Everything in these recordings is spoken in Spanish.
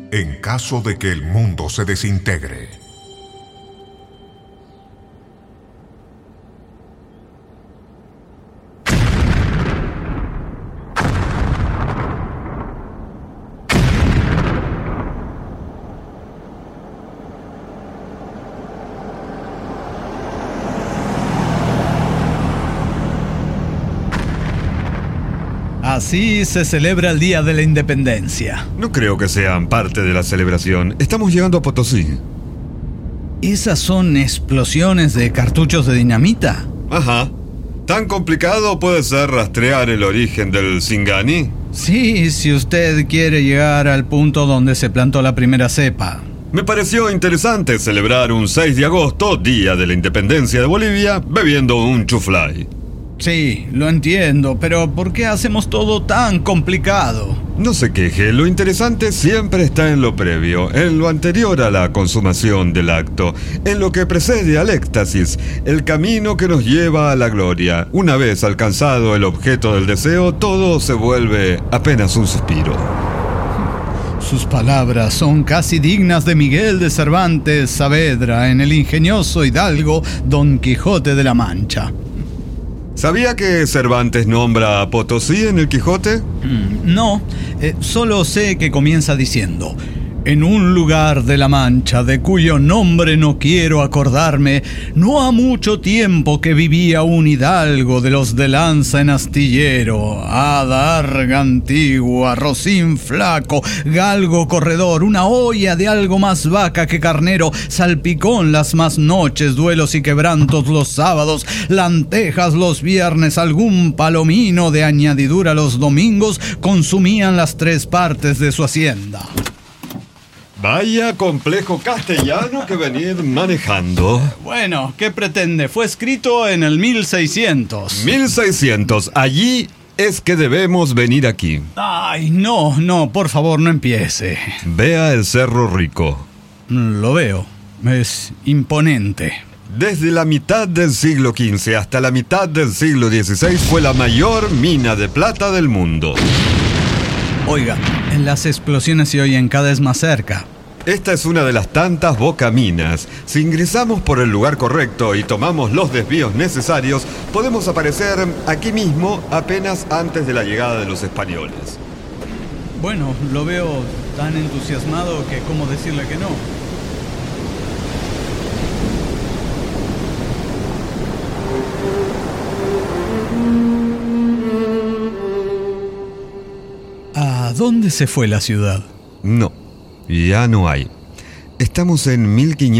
en caso de que el mundo se desintegre. Así se celebra el Día de la Independencia. No creo que sean parte de la celebración. Estamos llegando a Potosí. ¿Esas son explosiones de cartuchos de dinamita? Ajá. ¿Tan complicado puede ser rastrear el origen del Singani? Sí, si usted quiere llegar al punto donde se plantó la primera cepa. Me pareció interesante celebrar un 6 de agosto, Día de la Independencia de Bolivia, bebiendo un chuflay. Sí, lo entiendo, pero ¿por qué hacemos todo tan complicado? No se queje, lo interesante siempre está en lo previo, en lo anterior a la consumación del acto, en lo que precede al éxtasis, el camino que nos lleva a la gloria. Una vez alcanzado el objeto del deseo, todo se vuelve apenas un suspiro. Sus palabras son casi dignas de Miguel de Cervantes Saavedra en el ingenioso hidalgo Don Quijote de la Mancha. ¿Sabía que Cervantes nombra a Potosí en el Quijote? No, solo sé que comienza diciendo: en un lugar de la Mancha, de cuyo nombre no quiero acordarme, no ha mucho tiempo que vivía un hidalgo de los de lanza en astillero, adarga antigua, rocín flaco, galgo corredor, una olla de algo más vaca que carnero, salpicón las más noches, duelos y quebrantos los sábados, lantejas los viernes, algún palomino de añadidura los domingos, consumían las 3 partes de su hacienda. Vaya complejo castellano que venir manejando. Bueno, ¿qué pretende? Fue escrito en el 1600. 1600, allí es que debemos venir aquí. Ay, no, por favor, no empiece. Vea el Cerro Rico. Lo veo, es imponente. Desde la mitad del siglo XV hasta la mitad del siglo XVI fue la mayor mina de plata del mundo. Oiga, las explosiones se oyen cada vez más cerca. Esta es una de las tantas bocaminas. Si ingresamos por el lugar correcto y tomamos los desvíos necesarios, podemos aparecer aquí mismo apenas antes de la llegada de los españoles. Bueno, lo veo tan entusiasmado que cómo decirle que no. ¿A dónde se fue la ciudad? No, ya no hay. Estamos en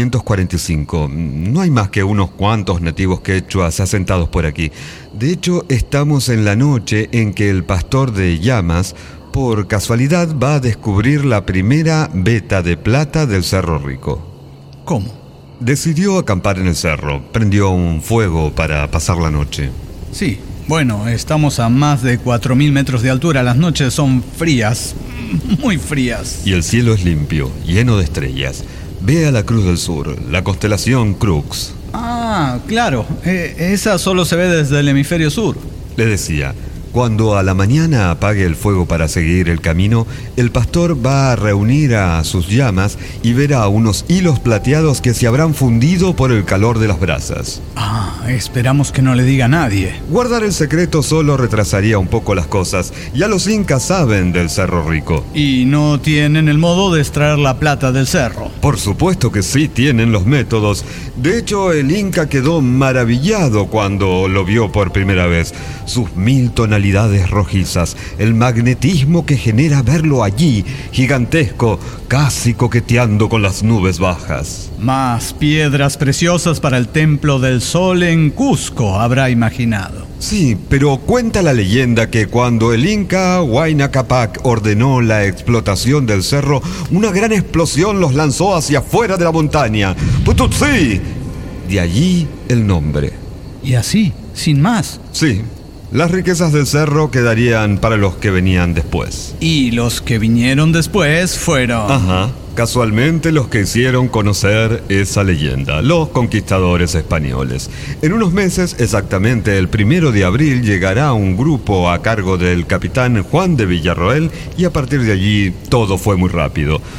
1545. No hay más que unos cuantos nativos quechuas asentados por aquí. De hecho, estamos en la noche en que el pastor de llamas, por casualidad, va a descubrir la primera veta de plata del Cerro Rico. ¿Cómo? Decidió acampar en el cerro. Prendió un fuego para pasar la noche. Sí. Bueno, estamos a más de 4.000 metros de altura. Las noches son frías, muy frías. Y el cielo es limpio, lleno de estrellas. Ve a la Cruz del Sur, la constelación Crux. Ah, claro. Esa solo se ve desde el hemisferio sur. Le decía, cuando a la mañana apague el fuego para seguir el camino, el pastor va a reunir a sus llamas y verá unos hilos plateados que se habrán fundido por el calor de las brasas. Ah, esperamos que no le diga a nadie. Guardar el secreto solo retrasaría un poco las cosas. Ya los incas saben del Cerro Rico. ¿Y no tienen el modo de extraer la plata del cerro? Por supuesto que sí tienen los métodos. De hecho, el inca quedó maravillado cuando lo vio por primera vez. Sus 1000 tonalidades rojizas, el magnetismo que genera verlo allí, gigantesco, casi coqueteando con las nubes bajas. Más piedras preciosas para el templo del sol en Cusco, habrá imaginado. Sí, pero cuenta la leyenda que cuando el inca Huayna Cápac ordenó la explotación del cerro, una gran explosión los lanzó hacia afuera de la montaña. ¡Potosí! De allí el nombre. ¿Y así, sin más? Sí. Las riquezas del cerro quedarían para los que venían después. Y los que vinieron después fueron... Ajá. Casualmente los que hicieron conocer esa leyenda, los conquistadores españoles. En unos meses, exactamente el 1 de abril, llegará un grupo a cargo del capitán Juan de Villarroel y a partir de allí todo fue muy rápido.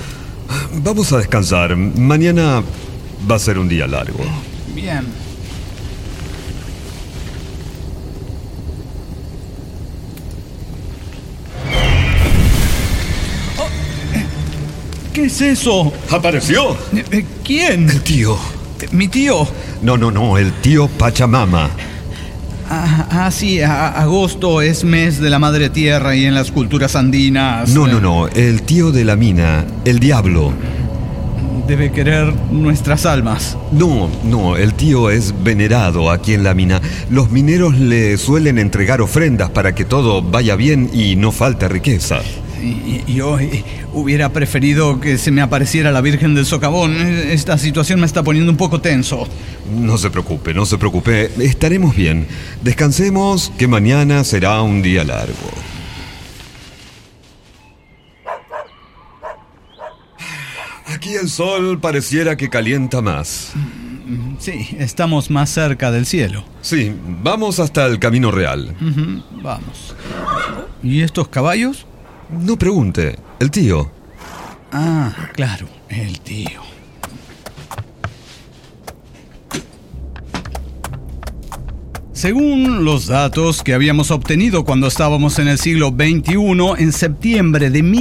Vamos a descansar. Mañana va a ser un día largo. Bien. ¿Qué es eso? ¿Apareció? ¿Quién? El tío. ¿Mi tío? No, el tío Pachamama. Sí, agosto es mes de la Madre Tierra y en las culturas andinas... No, el tío de la mina, el diablo. Debe querer nuestras almas. No, el tío es venerado aquí en la mina. Los mineros le suelen entregar ofrendas para que todo vaya bien y no falte riqueza. Yo hubiera preferido que se me apareciera la Virgen del Socavón. Esta situación me está poniendo un poco tenso. No se preocupe. Estaremos bien. Descansemos, que mañana será un día largo. Aquí el sol pareciera que calienta más. Sí, estamos más cerca del cielo. Sí, vamos hasta el Camino Real. Vamos. ¿Y estos caballos? No pregunte, el tío. Claro, el tío. Según los datos que habíamos obtenido cuando estábamos en el siglo XXI, en septiembre de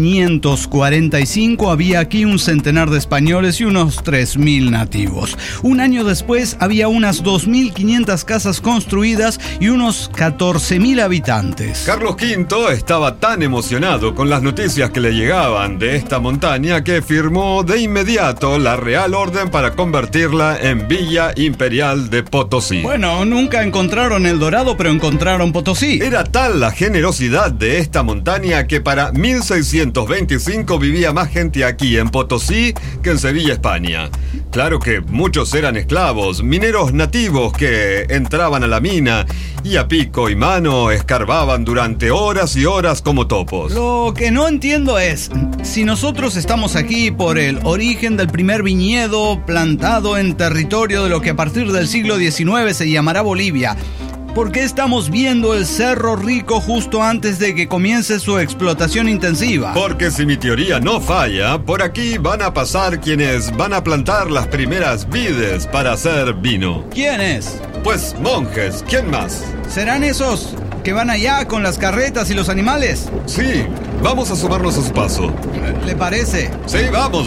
1545 había aquí un centenar de españoles y unos 3.000 nativos. Un año después había unas 2.500 casas construidas y unos 14.000 habitantes. Carlos V estaba tan emocionado con las noticias que le llegaban de esta montaña que firmó de inmediato la Real Orden para convertirla en Villa Imperial de Potosí. Bueno, nunca encontraron El Dorado, pero encontraron Potosí. Era tal la generosidad de esta montaña que para 1625 vivía más gente aquí en Potosí que en Sevilla, España. Claro que muchos eran esclavos, mineros nativos que entraban a la mina y a pico y mano escarbaban durante horas y horas como topos. Lo que no entiendo es, si nosotros estamos aquí por el origen del primer viñedo plantado en territorio de lo que a partir del siglo XIX se llamará Bolivia, ¿por qué estamos viendo el Cerro Rico justo antes de que comience su explotación intensiva? Porque si mi teoría no falla, por aquí van a pasar quienes van a plantar las primeras vides para hacer vino. ¿Quiénes? Pues monjes, ¿quién más? ¿Serán esos que van allá con las carretas y los animales? Sí, vamos a sumarnos a su paso. ¿Le parece? Sí, vamos.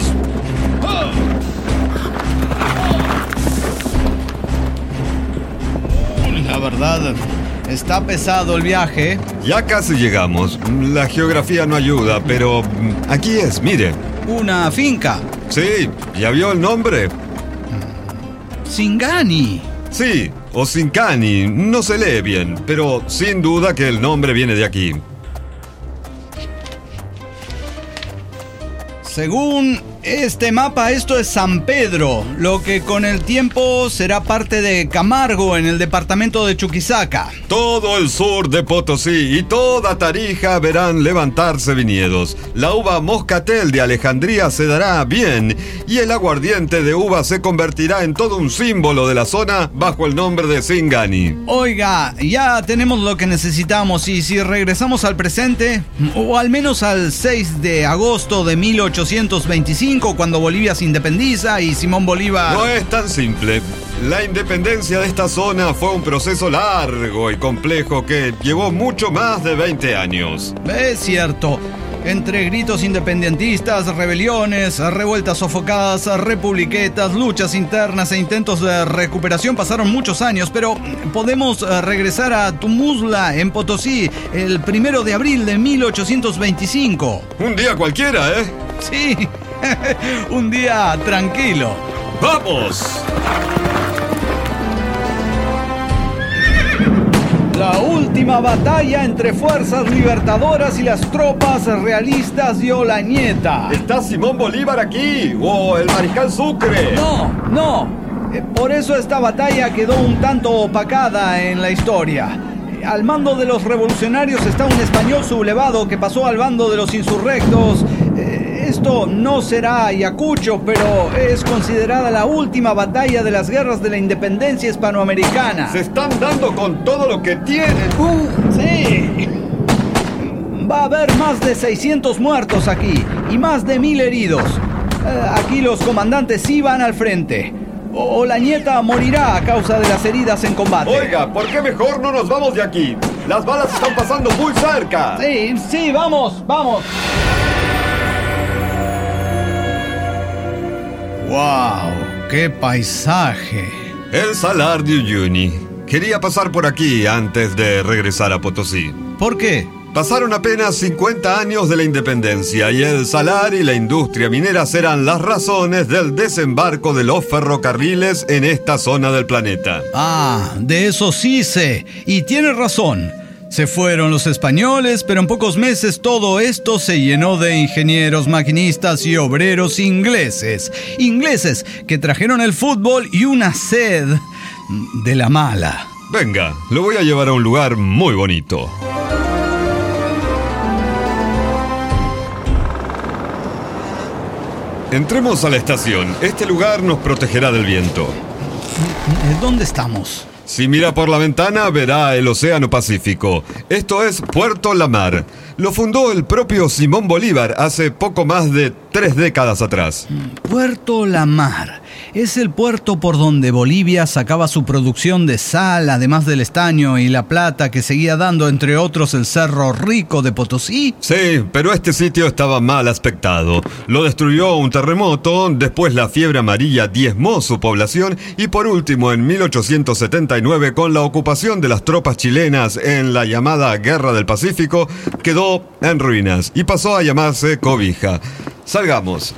La verdad, está pesado el viaje. Ya casi llegamos. La geografía no ayuda, pero aquí es, mire. Una finca. Sí, ¿ya vio el nombre? Singani. Sí, o Sincani, no se lee bien, pero sin duda que el nombre viene de aquí. Según este mapa, esto es San Pedro, lo que con el tiempo será parte de Camargo en el departamento de Chuquisaca. Todo el sur de Potosí y toda Tarija verán levantarse viñedos. La uva moscatel de Alejandría se dará bien y el aguardiente de uva se convertirá en todo un símbolo de la zona bajo el nombre de Singani. Oiga, ya tenemos lo que necesitamos y si regresamos al presente, o al menos al 6 de agosto de 1825, cuando Bolivia se independiza y Simón Bolívar... No es tan simple. La independencia de esta zona fue un proceso largo y complejo que llevó mucho más de 20 años. Es cierto. Entre gritos independentistas, rebeliones, revueltas sofocadas, republiquetas, luchas internas e intentos de recuperación pasaron muchos años, pero podemos regresar a Tumuzla, en Potosí, el 1 de abril de 1825. Un día cualquiera, ¿eh? Sí, un día tranquilo. ¡Vamos! La última batalla entre fuerzas libertadoras y las tropas realistas de Olañeta. ¿Está Simón Bolívar aquí? ¿O el mariscal Sucre? No. Por eso esta batalla quedó un tanto opacada en la historia. Al mando de los revolucionarios está un español sublevado que pasó al bando de los insurrectos. Esto no será Ayacucho, pero es considerada la última batalla de las guerras de la independencia hispanoamericana. Se están dando con todo lo que tienen. Sí. Va a haber más de 600 muertos aquí y más de 1.000 heridos. Aquí los comandantes sí van al frente. O la nieta morirá a causa de las heridas en combate. Oiga, ¿por qué mejor no nos vamos de aquí? Las balas están pasando muy cerca. Sí, vamos. ¡Wow! ¡Qué paisaje! El Salar de Uyuni. Quería pasar por aquí antes de regresar a Potosí. ¿Por qué? Pasaron apenas 50 años de la independencia y el salar y la industria minera serán las razones del desembarco de los ferrocarriles en esta zona del planeta. De eso sí sé. Y tiene razón. Se fueron los españoles, pero en pocos meses todo esto se llenó de ingenieros, maquinistas y obreros ingleses. Ingleses que trajeron el fútbol y una sed de la mala. Venga, lo voy a llevar a un lugar muy bonito. Entremos a la estación. Este lugar nos protegerá del viento. ¿Dónde estamos? Si mira por la ventana, verá el Océano Pacífico. Esto es Puerto La Mar. Lo fundó el propio Simón Bolívar hace poco más de 3 décadas atrás. Puerto La Mar. Es el puerto por donde Bolivia sacaba su producción de sal, además del estaño y la plata que seguía dando, entre otros, el Cerro Rico de Potosí. Sí, pero este sitio estaba mal aspectado. Lo destruyó un terremoto, después la fiebre amarilla diezmó su población y por último, en 1879, con la ocupación de las tropas chilenas en la llamada Guerra del Pacífico, quedó en ruinas y pasó a llamarse Cobija. Salgamos.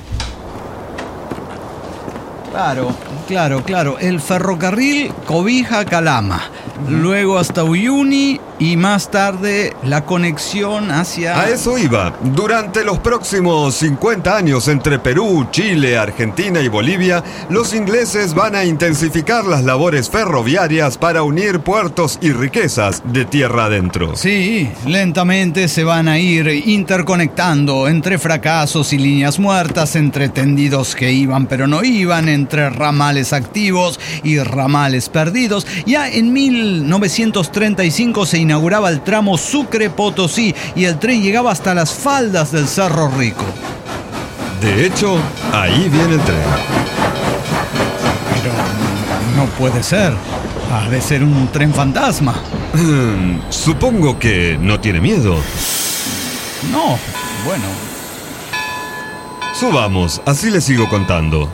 Claro. El ferrocarril Cobija-Calama. Luego hasta Uyuni y más tarde la conexión hacia... A eso iba. Durante los próximos 50 años entre Perú, Chile, Argentina y Bolivia, los ingleses van a intensificar las labores ferroviarias para unir puertos y riquezas de tierra adentro. Sí, lentamente se van a ir interconectando entre fracasos y líneas muertas, entre tendidos que iban pero no iban, entre ramales activos y ramales perdidos. Ya en 1935 se inauguraba el tramo Sucre-Potosí y el tren llegaba hasta las faldas del Cerro Rico. De hecho, ahí viene el tren. Pero no puede ser. Ha de ser un tren fantasma. Supongo que no tiene miedo. No, bueno. Subamos, así le sigo contando.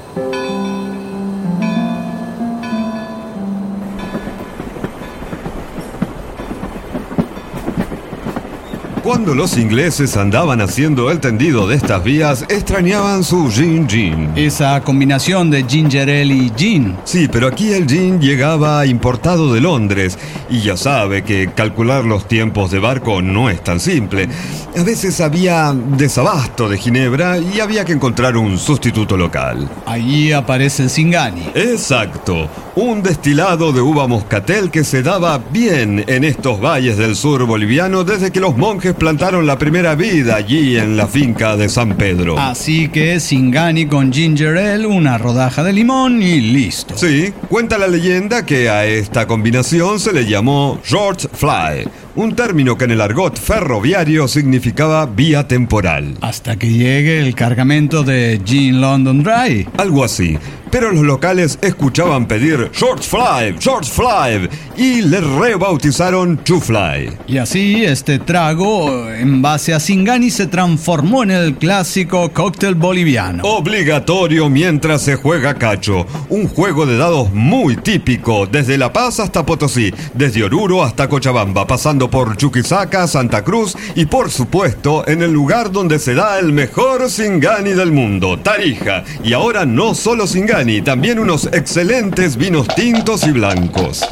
Cuando los ingleses andaban haciendo el tendido de estas vías, extrañaban su gin. Esa combinación de ginger ale y gin. Sí, pero aquí el gin llegaba importado de Londres. Y ya sabe que calcular los tiempos de barco no es tan simple. A veces había desabasto de ginebra y había que encontrar un sustituto local. Allí aparece el Singani. Exacto. Un destilado de uva moscatel que se daba bien en estos valles del sur boliviano desde que los monjes plantaron la primera vid allí en la finca de San Pedro. Así que Singani con ginger ale, una rodaja de limón y listo. Sí, cuenta la leyenda que a esta combinación se le llamó short fly, un término que en el argot ferroviario significaba vía temporal. Hasta que llegue el cargamento de Gin London Dry. Algo así. Pero los locales escuchaban pedir Short Fly y le rebautizaron Two Fly. Y así este trago en base a Singani se transformó en el clásico cóctel boliviano. Obligatorio mientras se juega cacho, un juego de dados muy típico desde La Paz hasta Potosí, desde Oruro hasta Cochabamba, pasando por Chuquisaca, Santa Cruz y por supuesto en el lugar donde se da el mejor Singani del mundo, Tarija. Y ahora no solo Singani, también unos excelentes vinos tintos y blancos.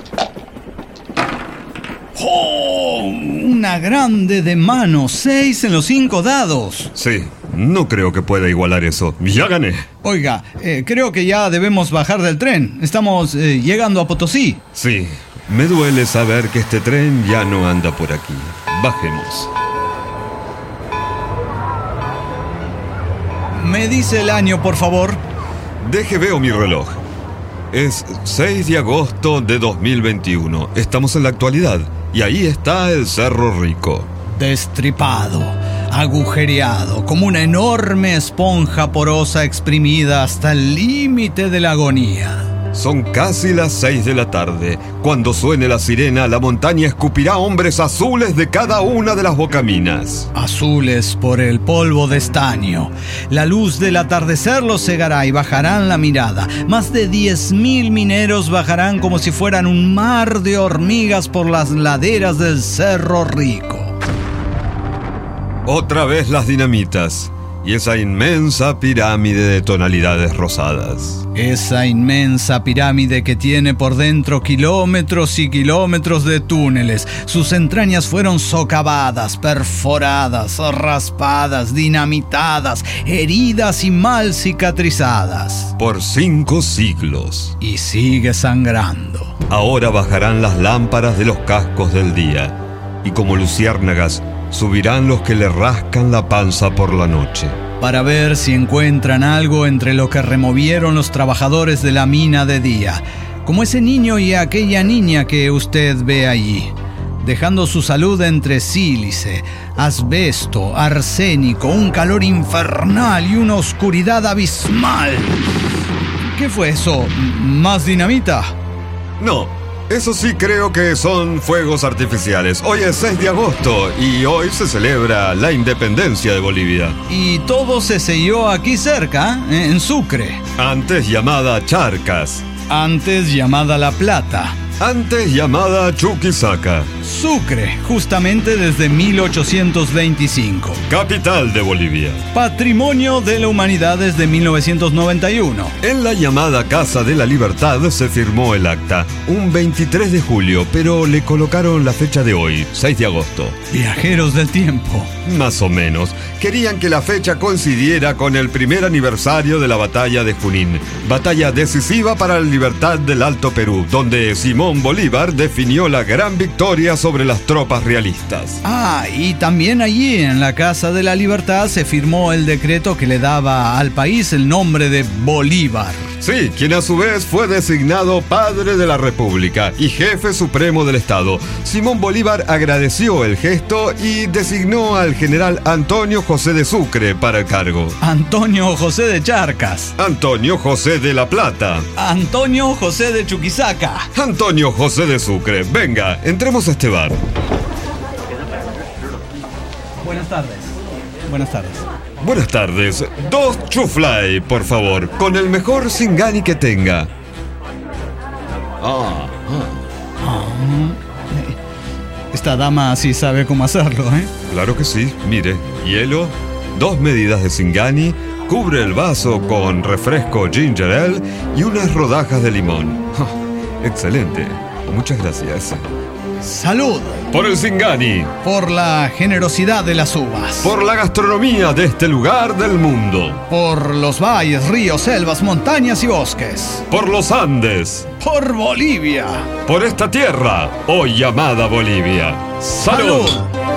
¡Oh! Una grande de mano, 6 en los 5 dados. Sí, no creo que pueda igualar eso. Ya gané. Oiga, creo que ya debemos bajar del tren. Estamos llegando a Potosí. Sí, me duele saber que este tren ya no anda por aquí. Bajemos. ¿Me dice el año, por favor? Veo mi reloj. Es 6 de agosto de 2021. Estamos en la actualidad. Y ahí está el Cerro Rico. Destripado. agujereado, como una enorme esponja porosa exprimida hasta el límite de la agonía. Son casi las 6 de la tarde. Cuando suene la sirena, la montaña escupirá hombres azules de cada una de las bocaminas. Azules por el polvo de estaño. La luz del atardecer los cegará y bajarán la mirada. Más de 10.000 mineros bajarán como si fueran un mar de hormigas por las laderas del Cerro Rico. Otra vez las dinamitas y esa inmensa pirámide de tonalidades rosadas. Esa inmensa pirámide que tiene por dentro kilómetros y kilómetros de túneles. Sus entrañas fueron socavadas, perforadas, raspadas, dinamitadas, heridas y mal cicatrizadas. Por 5 siglos. Y sigue sangrando. Ahora bajarán las lámparas de los cascos del día, y como luciérnagas, subirán los que le rascan la panza por la noche. Para ver si encuentran algo entre lo que removieron los trabajadores de la mina de día, como ese niño y aquella niña que usted ve allí, dejando su salud entre sílice, asbesto, arsénico, un calor infernal y una oscuridad abismal. ¿Qué fue eso? ¿Más dinamita? No, eso sí creo que son fuegos artificiales. Hoy es 6 de agosto y hoy se celebra la independencia de Bolivia. Y todo se selló aquí cerca, en Sucre. Antes llamada Charcas. Antes llamada La Plata. Antes llamada Chuquisaca. Sucre, justamente desde 1825. Capital de Bolivia. Patrimonio de la Humanidad desde 1991. En la llamada Casa de la Libertad se firmó el acta, un 23 de julio, pero le colocaron la fecha de hoy, 6 de agosto. Viajeros del tiempo. Más o menos. Querían que la fecha coincidiera con el primer aniversario de la batalla de Junín, batalla decisiva para la libertad del Alto Perú, donde Simón Bolívar definió la gran victoria sobre las tropas realistas. Y también allí en la Casa de la Libertad se firmó el decreto que le daba al país el nombre de Bolívar. Sí, quien a su vez fue designado padre de la República y jefe supremo del Estado. Simón Bolívar agradeció el gesto y designó al general Antonio José de Sucre para el cargo. Antonio José de Charcas. Antonio José de La Plata. Antonio José de Chuquisaca. Antonio José de Sucre. Venga, entremos a este bar. Buenas tardes. Buenas tardes. Buenas tardes. 2 chuflay, por favor, con el mejor Singani que tenga. Esta dama sí sabe cómo hacerlo, ¿eh? Claro que sí. Mire, hielo, 2 medidas de Singani, cubre el vaso con refresco ginger ale y unas rodajas de limón. Excelente. Muchas gracias. ¡Salud! Por el Singani. Por la generosidad de las uvas. Por la gastronomía de este lugar del mundo. Por los valles, ríos, selvas, montañas y bosques. Por los Andes. Por Bolivia. Por esta tierra, hoy llamada Bolivia. ¡Salud!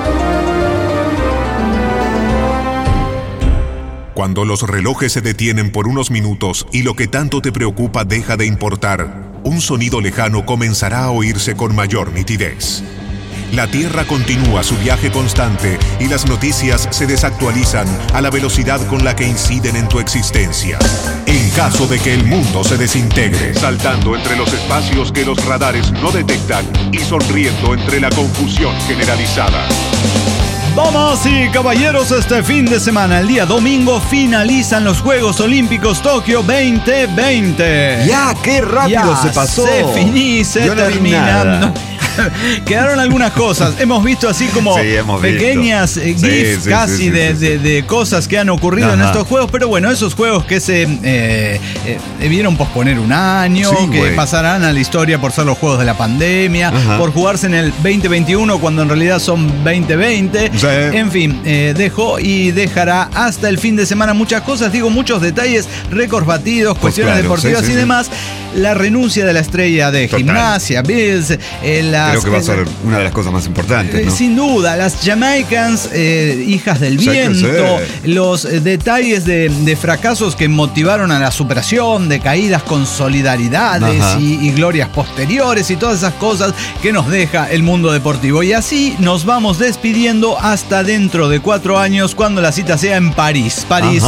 Cuando los relojes se detienen por unos minutos y lo que tanto te preocupa deja de importar, un sonido lejano comenzará a oírse con mayor nitidez. La Tierra continúa su viaje constante y las noticias se desactualizan a la velocidad con la que inciden en tu existencia. En caso de que el mundo se desintegre, saltando entre los espacios que los radares no detectan y sonriendo entre la confusión generalizada. Damas y caballeros, este fin de semana, el día domingo, finalizan los Juegos Olímpicos Tokio 2020. ¡Ya! ¡Qué rápido se pasó! Se terminan. Quedaron algunas cosas. Hemos visto así como pequeñas GIFs casi de cosas que han ocurrido en estos juegos. Pero bueno, esos juegos que se debieron posponer un año, que pasarán a la historia por ser los juegos de la pandemia, por jugarse en el 2021 cuando en realidad son 2020. En fin, dejó y dejará hasta el fin de semana muchas cosas, digo, muchos detalles, récords batidos, cuestiones deportivas y demás. la renuncia de la estrella de gimnasia, Bills. Creo que va a ser una de las cosas más importantes, ¿no? Sin duda, las Jamaicans, hijas del viento, los detalles de fracasos que motivaron a la superación, de caídas con solidaridades y glorias posteriores y todas esas cosas que nos deja el mundo deportivo. Y así nos vamos despidiendo hasta dentro de 4 años, cuando la cita sea en París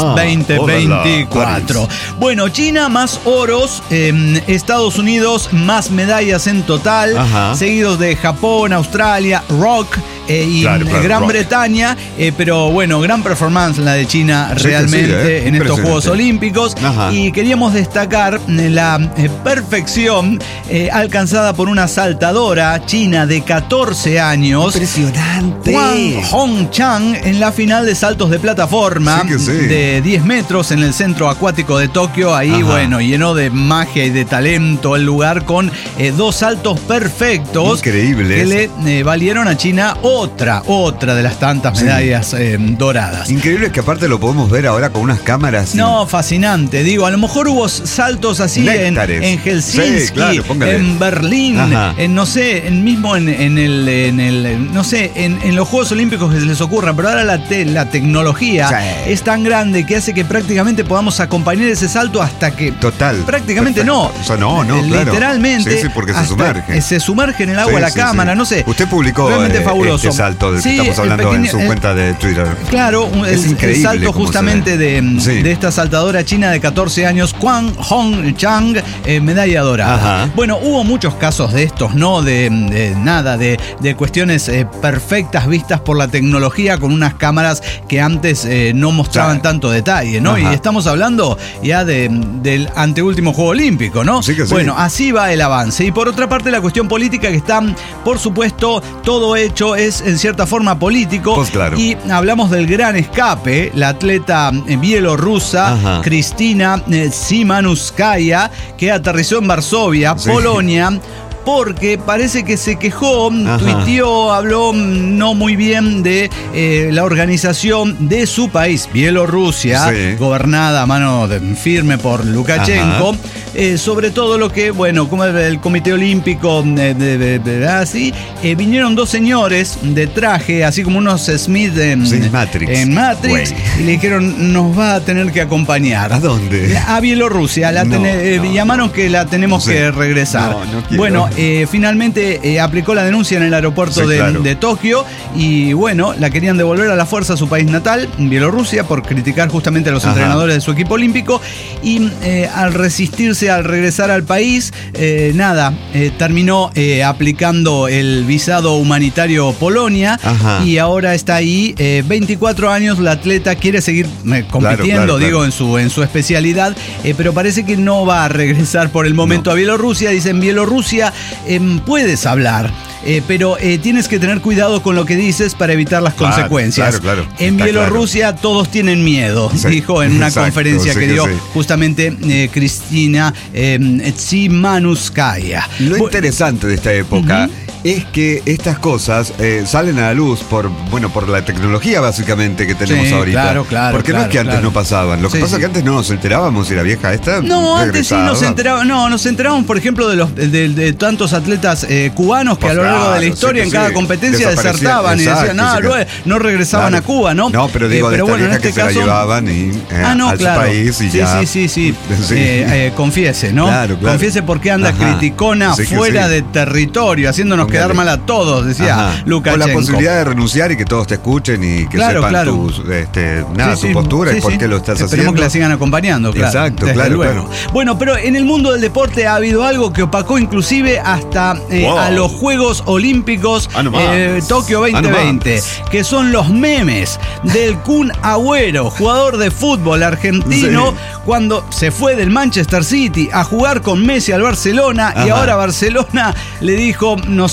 2024. Bueno, China más oros, Estados Unidos más medallas en total, seguidos de Japón, Australia, Rock y Gran Bretaña, pero bueno, gran performance la de China realmente en estos Juegos Olímpicos. Y queríamos destacar la perfección alcanzada por una saltadora china de 14 años. Impresionante. Wang Hongchang en la final de saltos de plataforma de 10 metros en el centro acuático de Tokio. Ahí, bueno, llenó de magia y de talento el lugar con 2 saltos perfectos. Increíbles. Que le valieron a China otra de las tantas medallas doradas. Increíble, que aparte lo podemos ver ahora con unas cámaras. No, fascinante. Digo, a lo mejor hubo saltos así en Helsinki, en Berlín, en no sé, mismo en los Juegos Olímpicos que se les ocurra, pero ahora la tecnología es tan grande que hace que prácticamente podamos acompañar ese salto hasta que... Prácticamente perfecto. O sea, no, literalmente. Sí, porque se sumerge. Se sumerge en el agua la cámara, no sé. Usted publicó realmente fabuloso. Este salto del que estamos hablando en su cuenta de Twitter. Claro, el salto justamente de esta saltadora china de 14 años, Wang Hongchang, medalla dorada. Bueno, hubo muchos casos de estos, ¿no? De cuestiones perfectas vistas por la tecnología con unas cámaras que antes no mostraban tanto detalle, ¿no? Y estamos hablando ya del anteúltimo Juego Olímpico, ¿no? Bueno, así va el avance. Y por otra parte, la cuestión política, que está, por supuesto, todo hecho es en cierta forma político. Pues claro. Y hablamos del gran escape, la atleta bielorrusa Kristina Szymanowskaja, que aterrizó en Varsovia, Polonia, porque parece que se quejó, tuiteó, habló no muy bien de la organización de su país, Bielorrusia, gobernada a mano firme por Lukashenko, sobre todo lo que, bueno, como el Comité Olímpico, así, vinieron 2 señores de traje, así como unos Smith en Matrix, y le dijeron, nos va a tener que acompañar. ¿A dónde? A Bielorrusia, llamaron que la tenemos que regresar. No quiero. Bueno, finalmente aplicó la denuncia en el aeropuerto de Tokio, y bueno, la querían devolver a la fuerza a su país natal, Bielorrusia, por criticar justamente a los entrenadores de su equipo olímpico, y al resistirse al regresar al país, terminó aplicando el visado humanitario Polonia, y ahora está ahí, 24 años, la atleta quiere seguir compitiendo, digo, en su especialidad, pero parece que no va a regresar por el momento a Bielorrusia. Dicen, Bielorrusia, puedes hablar, pero tienes que tener cuidado con lo que dices para evitar las consecuencias. En Bielorrusia todos tienen miedo, dijo en una conferencia que dio justamente Kristina Szymanowskaja. Lo interesante de esta época es que estas cosas salen a la luz por la tecnología básicamente que tenemos ahorita. Porque no es que antes no pasaban. Lo que pasa es que antes no nos enterábamos si la vieja esta. No, antes sí nos enterábamos. No, nos enterábamos, por ejemplo, de tantos atletas cubanos que a lo largo de la historia en cada competencia desertaban y decían, no regresaban a Cuba, ¿no? No, pero digo, pero bueno, en este caso se la llevaban a su país y ya. Sí. Confiese, ¿no? Confiese porque anda criticona fuera de territorio, haciéndonos quedar mal a todos, decía Lukashenko. Con la posibilidad de renunciar y que todos te escuchen y que sepan tu postura y por qué lo estás haciendo. Esperemos que la sigan acompañando, Exacto, claro. Bueno, pero en el mundo del deporte ha habido algo que opacó inclusive hasta a los Juegos Olímpicos Tokio 2020, que son los memes del Kun Agüero, jugador de fútbol argentino, cuando se fue del Manchester City a jugar con Messi al Barcelona, y ahora Barcelona le dijo, no sé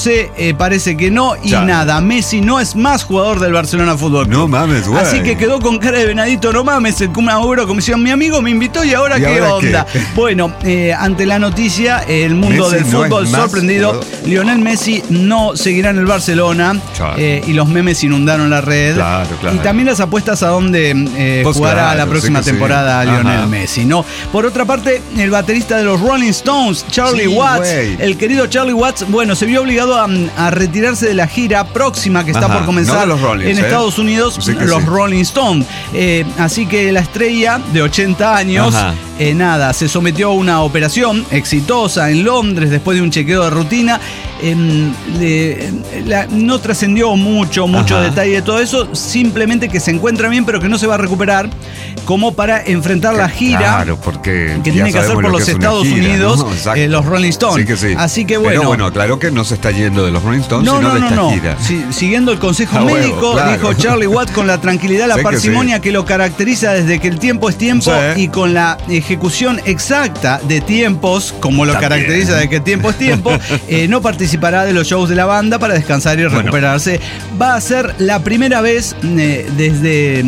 sé, parece que no. Y Chale. nada, Messi no es más jugador del Barcelona Fútbol Club. No mames, güey. Así que quedó con cara de venadito, no mames, el Kun Agüero, como decía, mi amigo me invitó y ahora ¿Y qué ahora onda. qué? Bueno, ante la noticia, el mundo Messi del no es fútbol más sorprendido. jugador. Lionel Messi no seguirá en el Barcelona. Chale. Y los memes inundaron la red. Claro, claro. Y también las apuestas a dónde Pues jugará claro, la próxima sí que temporada sí. Lionel Ajá. Messi, ¿no? Por otra parte, el baterista de los Rolling Stones, Charlie Sí, Watts, güey. el querido Charlie Watts, bueno, se vio obligado a retirarse de la gira próxima que está Ajá, por comenzar no de los Rollins, en Estados Unidos, Sí que los sí. Rolling Stones. Así que la estrella de 80 años, Ajá. nada, se sometió a una operación exitosa en Londres después de un chequeo de rutina. No trascendió mucho Ajá. detalle de todo eso, simplemente que se encuentra bien, pero que no se va a recuperar como para enfrentar la gira. Claro, porque Que ya tiene que hacer sabemos por lo los es una Estados gira, Unidos, ¿no? Exacto. los Rolling Stones. Sí que sí. Así que Pero bueno. bueno, claro que no se está yendo de los Rolling Stones, sino de esta gira. Siguiendo el consejo A huevo, médico, claro. dijo Charlie Watts con la tranquilidad, la Sí que parsimonia que lo caracteriza desde que el tiempo es tiempo Sí. y con la ejecución exacta de tiempos, como lo También. caracteriza desde que el tiempo es tiempo, no participará de los shows de la banda para descansar y recuperarse. Va a ser la primera vez desde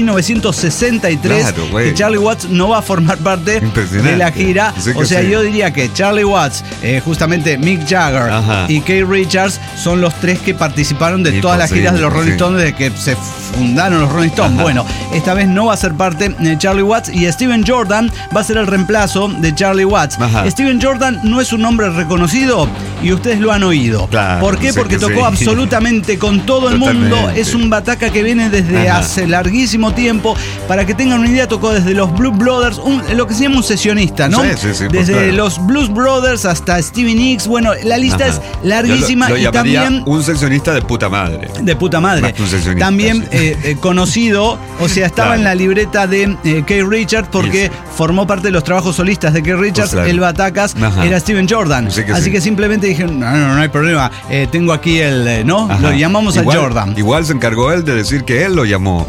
1963 Claro, güey. que Charlie Watts no va a formar parte Impresionante. de la gira. Sí que O sea, sí. yo diría que Charlie Watts, justamente Mick Jagger Ajá. y Keith Richards son los tres que participaron de todas las giras de los Rolling sí. Stones desde que se fundaron los Rolling Stones. Ajá. Bueno, esta vez no va a ser parte de Charlie Watts y Steven Jordan va a ser el reemplazo de Charlie Watts. Ajá. Steven Jordan no es un nombre reconocido y ustedes lo han oído. Claro, ¿Por qué? sé Porque que tocó sí. absolutamente con todo el mundo. Totalmente. Es un bataca que viene desde Ajá. hace larguísimo tiempo. Para que tengan una idea, tocó desde los Blues Brothers, lo que se llama un sesionista, ¿no? Sí, sí, sí, pues desde claro. los Blues Brothers hasta Stevie Nicks. Bueno, la lista Ajá. es larguísima Yo y llamaría también un seccionista de puta madre. de puta madre. Más que un seccionista, También sí. conocido, o sea, estaba Claro. en la libreta de Keith Richards porque Sí. formó parte de los trabajos solistas de Keith Richards. Pues claro. El batacas Ajá. era Steven Jordan. Sí que Así sí. que simplemente dije, no hay problema. Tengo aquí ¿no? Ajá. Lo llamamos Igual- a Jordan. Igual se encargó él de decir que él lo llamó.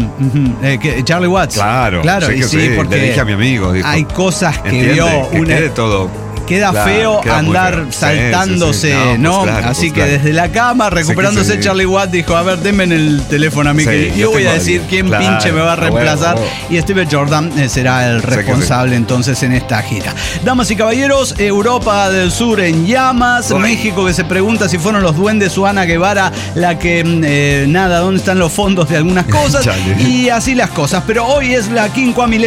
Charlie Watts. Claro, claro, sí y que sí, sí, porque le dije a mi amigo, dijo, hay cosas que ¿entiende? vio Que quede todo. Queda Claro, feo queda muy andar feo. Sí, saltándose, sí, sí. ¿no? Pues claro, Así pues que claro. desde la cama, recuperándose, sí. Charlie Watts dijo, a ver, denme en el teléfono a mí, Sí, que yo yo voy a tengo decir alguien. quién Claro, pinche me va a a huevo, reemplazar. a huevo. Y Steven Jordan será el que sí. responsable entonces en esta gira. Damas y caballeros, Europa del Sur en llamas, Uy. México que se pregunta si fueron los duendes o Ana Guevara la que, nada, dónde están los fondos de algunas cosas. Chale. Y así las cosas. Pero hoy es la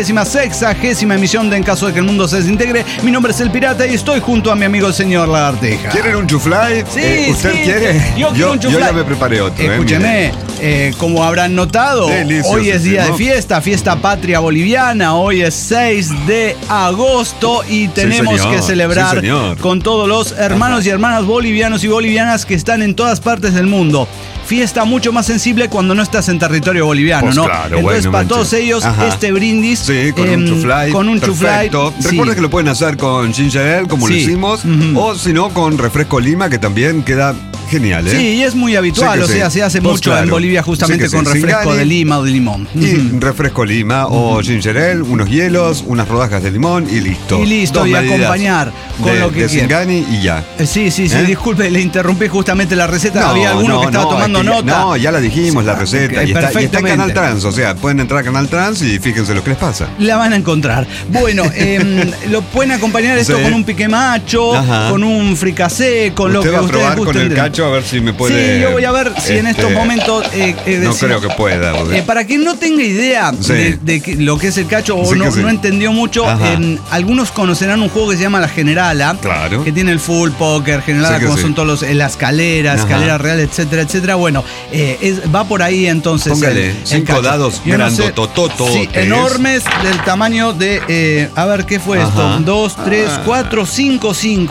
560ª emisión de En caso de que el mundo se desintegre. Mi nombre es El Pirata y estoy junto a mi amigo el señor Lagarteja. ¿Quieren un chuflay? Sí, ¿Usted sí, quiere? Yo quiero un Yo chuflay. ya me preparé otro. Escúcheme, como habrán notado, Delicioso, hoy es día de ¿no? fiesta patria boliviana. Hoy es 6 de agosto y tenemos señor, que celebrar sí, señor. con todos los hermanos y hermanas bolivianos y bolivianas que están en todas partes del mundo. Fiesta mucho más sensible cuando no estás en territorio boliviano, Pues ¿no? claro, Entonces, bueno, para manche. todos ellos, Ajá. este brindis. Sí, con un chuflay. Con un chuflay. Perfecto. Sí. Recuerda que lo pueden hacer con ginger ale, como lo Sí. hicimos, Ujú. o si no, con refresco lima, que también queda genial, ¿eh? Sí, y es muy habitual, Sí que o sea, sí. se hace Pues mucho en claro. Bolivia justamente Sí que con sí. refresco Singani de lima o de limón. Y Ujú. refresco lima o ginger ale, unos hielos, unas rodajas de limón y listo. Y listo, Dos y medidas acompañar con de, lo que de quieran. Singani y ya. Sí, ¿Eh? disculpe, le interrumpí justamente la receta. Había alguno que estaba tomando es que nota. No, ya la dijimos, la receta. Y está en perfectamente. Canal Trans, o sea, pueden entrar a Canal Trans y fíjense lo que les pasa. La van a encontrar. Bueno, lo pueden acompañar esto Sí. con un pique macho, Ajá. con un fricasé, con lo Usted que va a ustedes probar con gusten el de- cacho a ver si me puede. Sí, yo voy a ver si en estos momentos. No creo que pueda. porque- Para quien no tenga idea Sí. de lo que es el cacho o Sí no, que sí. no entendió mucho, Ajá. algunos conocerán un juego que se llama La Generala, Claro. que tiene el full poker, Generala, Sí que como sí. son todos la escalera, Ajá. escalera real, etcétera, etcétera. Bueno, va por ahí entonces. Póngale el 5 cacho. dados Yo no sé- grandototototes. Sí, enormes del tamaño de. A ver, ¿qué fue esto? Ajá. 2, 3, 4, 5, 5.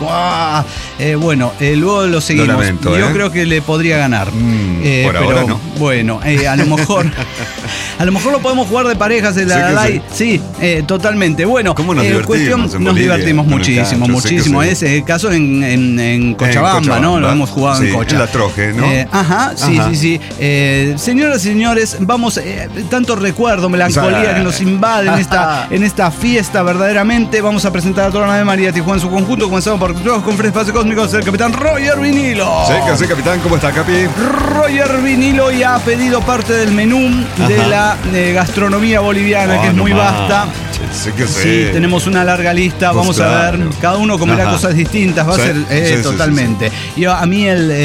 Bueno, luego lo seguimos. lamento, Yo ¿eh? creo que le podría ganar. Por ahora no. Bueno, a lo mejor. A lo mejor lo podemos jugar de parejas en Sí que la live. Sí, totalmente. Bueno, ¿Cómo nos divertimos en nos Bolivia divertimos con el muchísimo, cacho? Sí que muchísimo. sí. Es el caso en Cochabamba, ¿no? Lo hemos jugado en Sí, Cocha. en la Troje, ¿no? Ajá, sí, Ajá. sí. Señoras y señores, vamos, tanto recuerdo, melancolía Sí. que nos invade en esta fiesta verdaderamente. Vamos a presentar a toda la Ave María Tijuana en su conjunto. Comenzamos por con Fred Espacio Cósmicos, el capitán Roger Vinilo. Sí que sí, capitán. ¿Cómo está, Capi? Roger Vinilo ya ha pedido parte del menú de la gastronomía boliviana, que es muy vasta. Sí que sí. Sí, tenemos una larga lista. Pues vamos a ver. Cada uno comerá cosas distintas. Va a ser totalmente. Sí. Yo, a mí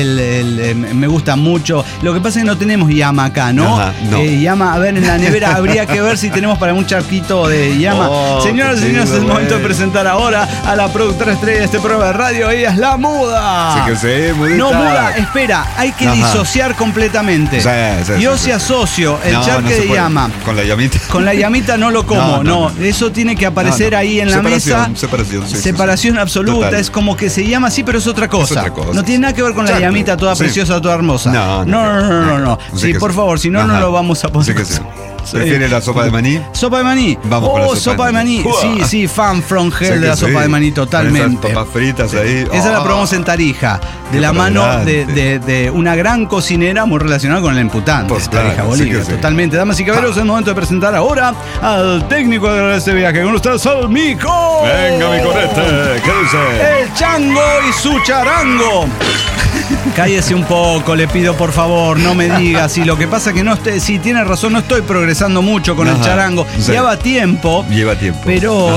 me gusta mucho. Lo que pasa es que no tenemos llama acá, ¿no? No. Llama, a ver, en la nevera habría que ver si tenemos para un charquito de llama. Señoras y señores, es el momento de presentar ahora a la productora estrella de este programa de radio. Ella es la Muda. Sí que sí, Mudita. No, Muda, espera, hay que disociar completamente. Yo si asocio el charque de llama. Con la llamita. Con la llamita no lo como, no. Eso tiene que aparecer ahí en la mesa. Separación absoluta. Total. Es como que se llama así, pero es otra cosa. No tiene nada que ver con la llamita toda preciosa, toda hermosa. No. Sí, por favor, si no, no lo vamos a poner. Sí que sí. ¿Prefiere la sopa de maní? ¿Sopa de maní? Vamos con la sopa de maní. Sí, fan from hell de la sopa de maní, totalmente. Esas papas fritas ahí. Esa la probamos en Tarija, de la mano de una gran cocinera muy relacionada con el emputante. Pues Tarija, Bolivia, totalmente. Damas y caballeros, es el momento de presentar ahora al técnico de este viaje. Con ustedes, al Mico. Venga, mi corete, ¿qué dice? El chango y su charango. Cállese un poco, le pido por favor, no me diga. Si lo que pasa es que sí, tiene razón, no estoy progresando mucho con el charango. Sí. Lleva tiempo. Pero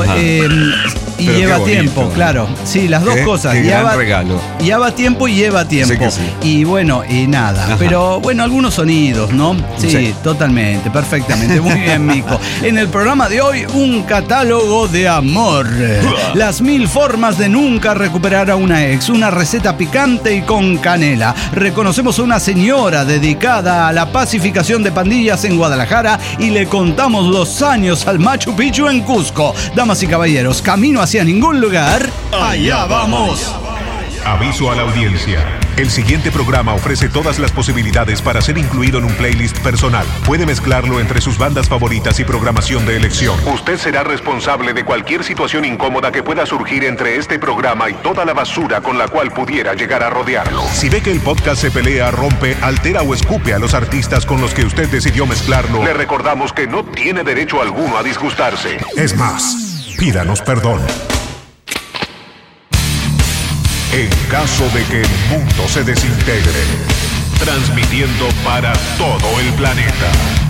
lleva tiempo, claro. Sí, las dos cosas. Gran regalo. Lleva tiempo y lleva tiempo. Sí que sí. Y bueno, y nada. Pero bueno, algunos sonidos, ¿no? Sí, totalmente, perfectamente. Muy bien, Mico. En el programa de hoy, un catálogo de amor. Las 1000 formas de nunca recuperar a una ex. Una receta picante y con canela. Reconocemos a una señora dedicada a la pacificación de pandillas en Guadalajara y le contamos los años al Machu Picchu en Cusco. Damas y caballeros, camino hacia ningún lugar. ¡Allá vamos! Aviso a la audiencia. El siguiente programa ofrece todas las posibilidades para ser incluido en un playlist personal. Puede mezclarlo entre sus bandas favoritas y programación de elección. Usted será responsable de cualquier situación incómoda que pueda surgir entre este programa y toda la basura con la cual pudiera llegar a rodearlo. Si ve que el podcast se pelea, rompe, altera o escupe a los artistas con los que usted decidió mezclarlo, le recordamos que no tiene derecho alguno a disgustarse. Es más, pídanos perdón. En caso de que el mundo se desintegre, transmitiendo para todo el planeta.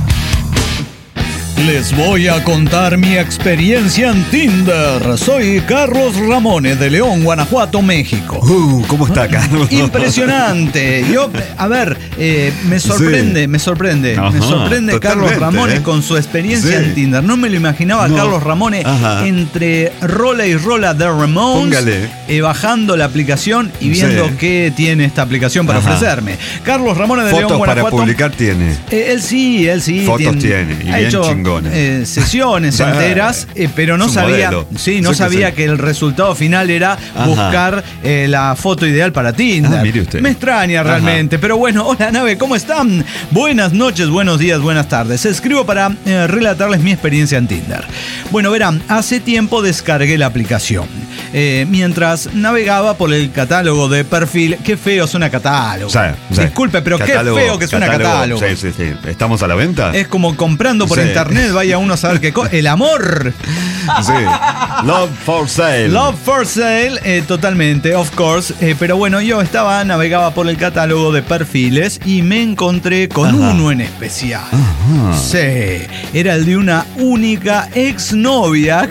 Les voy a contar mi experiencia en Tinder. Soy Carlos Ramone de León, Guanajuato, México. ¿Cómo está, Carlos? Impresionante. Yo, a ver, me sorprende Carlos Ramone con su experiencia en Tinder. No me lo imaginaba a Carlos Ramone entre rola y rola de Ramones, bajando la aplicación y viendo qué tiene esta aplicación para ofrecerme. Carlos Ramone de León, Guanajuato. Fotos para publicar tiene. Él sí. Fotos tiene. Y ha bien hecho sesiones enteras, pero no sabía, sabía que el resultado final era buscar la foto ideal para Tinder. Mire usted. Me extraña realmente, pero bueno, hola Nave, ¿cómo están? Buenas noches, buenos días, buenas tardes. Escribo para relatarles mi experiencia en Tinder. Bueno, verán, hace tiempo descargué la aplicación. Mientras navegaba por el catálogo de perfil. Qué feo suena catálogo. Disculpe, pero catálogo, qué feo que suena catálogo. Sí. ¿Estamos a la venta? Es como comprando por internet, vaya uno a saber qué cosa. El amor. Sí. Love for sale. Love for sale, totalmente, of course. Pero bueno, yo navegaba por el catálogo de perfiles y me encontré con uno en especial. Sí, era el de una única exnovia.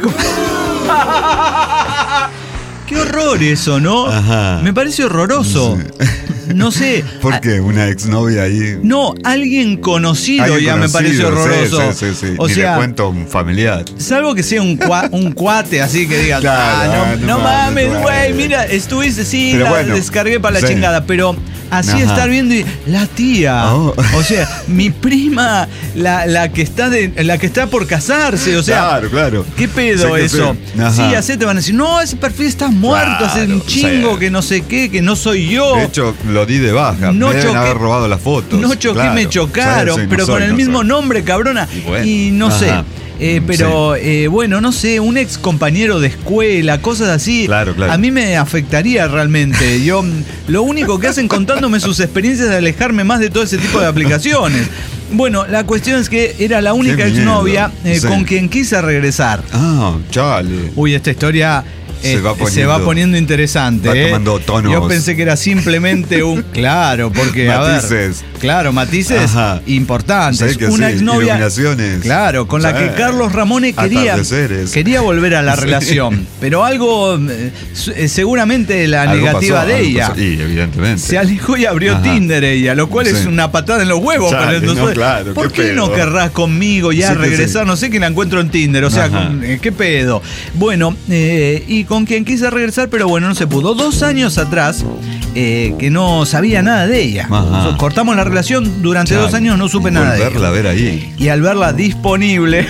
Qué horror eso, ¿no? Me parece horroroso. No sé. ¿Por qué? ¿Una exnovia ahí? No, alguien conocido ya me parece horroroso. Sí. O ni sea, le cuento un familiar. Salvo que sea un cuate así que diga, no mames, güey, mira, estuviste, descargué para la chingada, pero así estar viendo y la tía, o sea, mi prima, la que está por casarse, o sea, claro. ¿Qué pedo eso? Sí, así te van a decir, no, ese perfil está muerto, hace un chingo que no sé qué, que no soy yo. De hecho, lo di de baja. No me deben haber robado las fotos. No choqué, me chocaron, pero con el mismo nombre, cabrona. Y no sé. Bueno, no sé, un ex compañero de escuela, cosas así. Claro. A mí me afectaría realmente. Yo, lo único que hacen contándome sus experiencias de alejarme más de todo ese tipo de aplicaciones. Bueno, la cuestión es que era la única exnovia con quien quise regresar. Chale. Uy, esta historia se va poniendo interesante. Va tomando tonos. Yo pensé que era simplemente un... Claro, porque matices. Matices importantes. Una exnovia. Iluminaciones. Claro, con la que Carlos Ramone quería volver a la relación. Pero algo, seguramente la algo negativa pasó, de ella. Sí, evidentemente. Se alejó y abrió Tinder ella, lo cual es una patada en los huevos. Chale, no, claro, ¿por qué no querrás conmigo ya regresar? No sé quién la encuentro en Tinder, o sea, ¿qué pedo? Bueno, y con quien quise regresar, pero bueno, no se pudo. 2 años atrás, que no sabía nada de ella. Cortamos la relación, durante 2 años no supe nada de ella. Volverla a ver ahí. Y al verla disponible...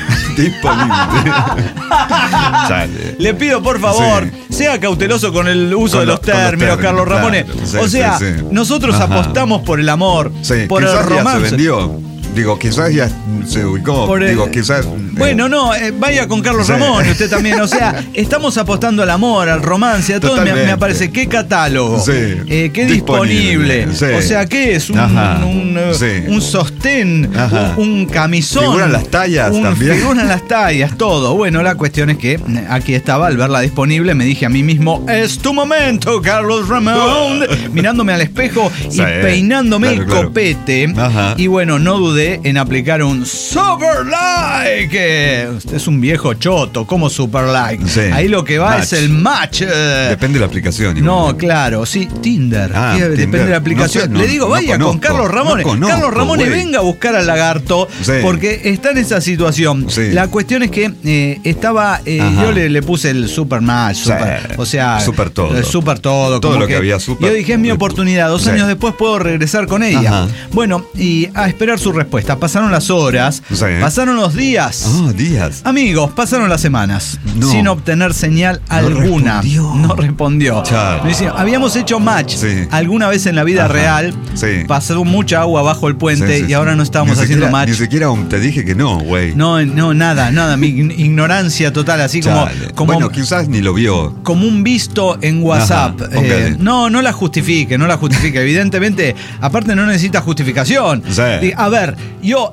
Le pido, por favor, sea cauteloso con el uso de los términos, Carlos Ramone. Nosotros apostamos por el amor, por el romance. Se vendió. Digo, quizás ya se ubicó. Quizás. Bueno, no, vaya con Carlos Ramón, usted también. O sea, estamos apostando al amor, al romance, a todo. Me aparece, ¿qué catálogo? ¿Qué disponible? O sea, ¿qué es? Un sostén, un camisón. Figuran las tallas también. Figuran las tallas, todo. Bueno, la cuestión es que aquí estaba, al verla disponible, me dije a mí mismo, es tu momento, Carlos Ramón. Mirándome al espejo y peinándome el copete. Y bueno, no dudé en aplicar un super like. Usted es un viejo choto, como super like. Ahí lo que va es el match. Depende de la aplicación. No, claro, sí, Tinder. Depende de la aplicación. No sé, Le digo, vaya con Carlos Ramone. Carlos Ramone, venga a buscar al lagarto, porque está en esa situación. La cuestión es que estaba, yo le puse el super match, o sea, super todo. Super todo. Todo lo que había super. Yo dije, es mi oportunidad. 2 años después puedo regresar con ella. Bueno, y a esperar su respuesta. Pasaron las horas, pasaron los días. Días. Amigos, pasaron las semanas sin obtener señal alguna. No respondió. Habíamos hecho match alguna vez en la vida real. Pasó mucha agua bajo el puente y ahora no estábamos haciendo match. Ni siquiera te dije que no, güey. No, nada. Mi ignorancia total, así como. Bueno, quizás ni lo vio. Como un visto en WhatsApp. No la justifique. Evidentemente, aparte no necesita justificación. A ver, yo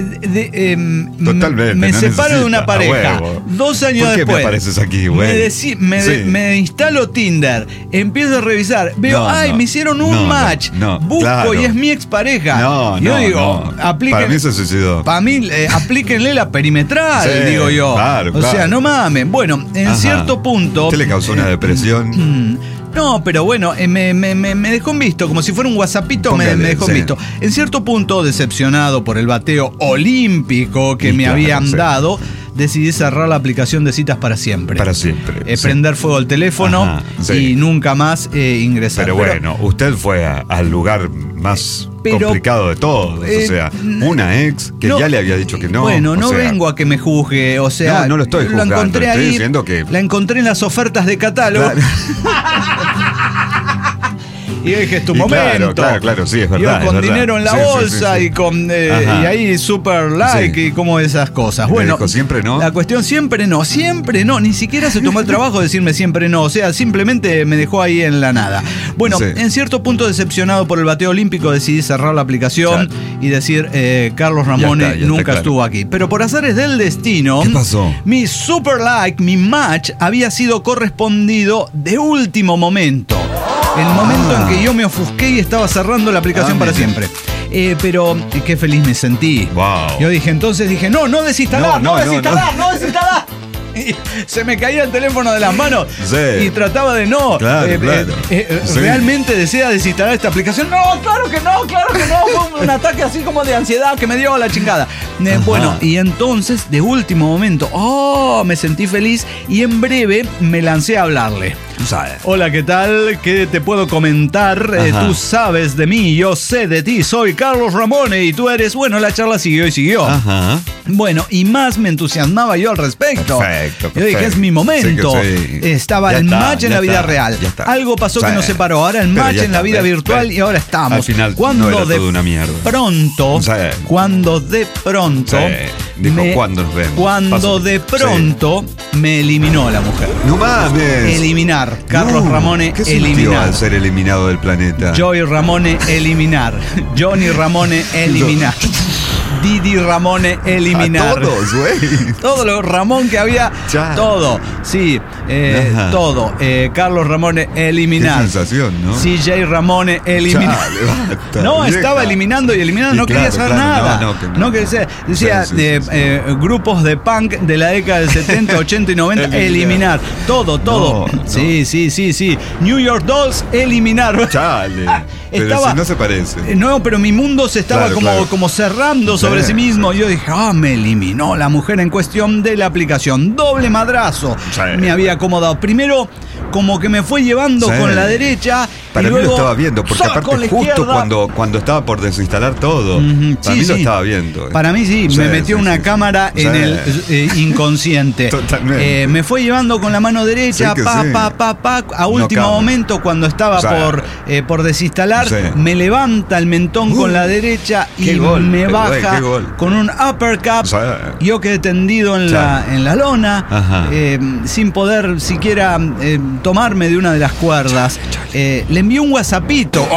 me separo de una pareja. 2 años después. ¿Por qué me apareces aquí, güey? Me instalo Tinder, empiezo a revisar, veo, me hicieron un match. Busco y es mi expareja. Yo digo, para mí se suicidó. Para mí, aplíquenle la perimetral, digo yo. Claro. O sea, no mames. Bueno, en cierto punto. ¿Qué le causó una depresión? No, pero bueno, me dejó en visto, como si fuera un WhatsAppito, me dejó en visto. En cierto punto, decepcionado por el bateo olímpico que me habían dado, decidí cerrar la aplicación de citas para siempre. Para siempre. Prender fuego al teléfono y nunca más ingresar. Pero bueno, usted fue al lugar más complicado de todos. O sea, una ex que ya le había dicho que no. Bueno, no vengo a que me juzgue. O sea, no lo estoy juzgando. La encontré estoy ahí, diciendo que... la encontré en las ofertas de catálogo. Y dije, es tu momento. Claro, sí, es verdad. Iba con dinero en la bolsa y con y ahí super like y como esas cosas. Bueno, dijo, siempre no. La cuestión siempre no. Ni siquiera se tomó el trabajo de decirme siempre no. O sea, simplemente me dejó ahí en la nada. Bueno, en cierto punto, decepcionado por el bateo olímpico, decidí cerrar la aplicación y decir, Carlos Ramone nunca estuvo aquí. Pero por azares del destino, ¿qué pasó? Mi super like, mi match, había sido correspondido de último momento. El momento en que yo me ofusqué y estaba cerrando la aplicación para siempre. Pero qué feliz me sentí. Yo dije, no desinstalar. Y se me caía el teléfono de las manos y trataba de no. ¿Realmente desea desinstalar esta aplicación? No, claro que no. Fue un ataque así como de ansiedad que me dio a la chingada. Bueno, y entonces, de último momento, me sentí feliz y en breve me lancé a hablarle. Hola, ¿qué tal? ¿Qué te puedo comentar? Tú sabes de mí, yo sé de ti. Soy Carlos Ramone y tú eres... Bueno, la charla siguió y siguió. Bueno, y más me entusiasmaba yo al respecto. Perfecto. Yo dije, es mi momento. Estaba el match en la vida real. Algo pasó que nos separó. Ahora el match en la vida virtual y ahora estamos. Al final no era todo una mierda. Cuando de pronto... Dijo, ¿cuándo nos vemos? Cuando de pronto me eliminó la mujer. ¡No mames! Eliminar. Carlos Ramone, ¿qué eliminar. Al ser eliminado del planeta? Joey Ramone, eliminar. Johnny Ramone, eliminar. Didi Ramone, eliminar. A todos, güey. Todo lo Ramón que había. Todo. Sí. todo. Carlos Ramone eliminado. Qué sensación, ¿no? CJ Ramone eliminado. No, estaba eliminando y eliminando, no quería saber nada. No quería saber. Decía, grupos de punk de la década del 70, 80 y 90, eliminar. Todo. Sí. New York Dolls, eliminar. Chale. Pero si no se parece. No, pero mi mundo se estaba como cerrando sobre sí mismo. Yo dije, me eliminó la mujer en cuestión de la aplicación. Doble madrazo. Me había acomodado. Primero, como que me fue llevando con la derecha. Para y mí luego, lo estaba viendo, porque aparte justo cuando estaba por desinstalar todo, para mí lo estaba viendo. Para mí sí, me metió una cámara en el inconsciente. Totalmente. Me fue llevando con la mano derecha, a último momento cuando estaba por desinstalar, me levanta el mentón con la derecha y me baja con un uppercut. Yo quedé tendido en la lona, sin poder siquiera tomarme de una de las cuerdas. Le envié un WhatsAppito.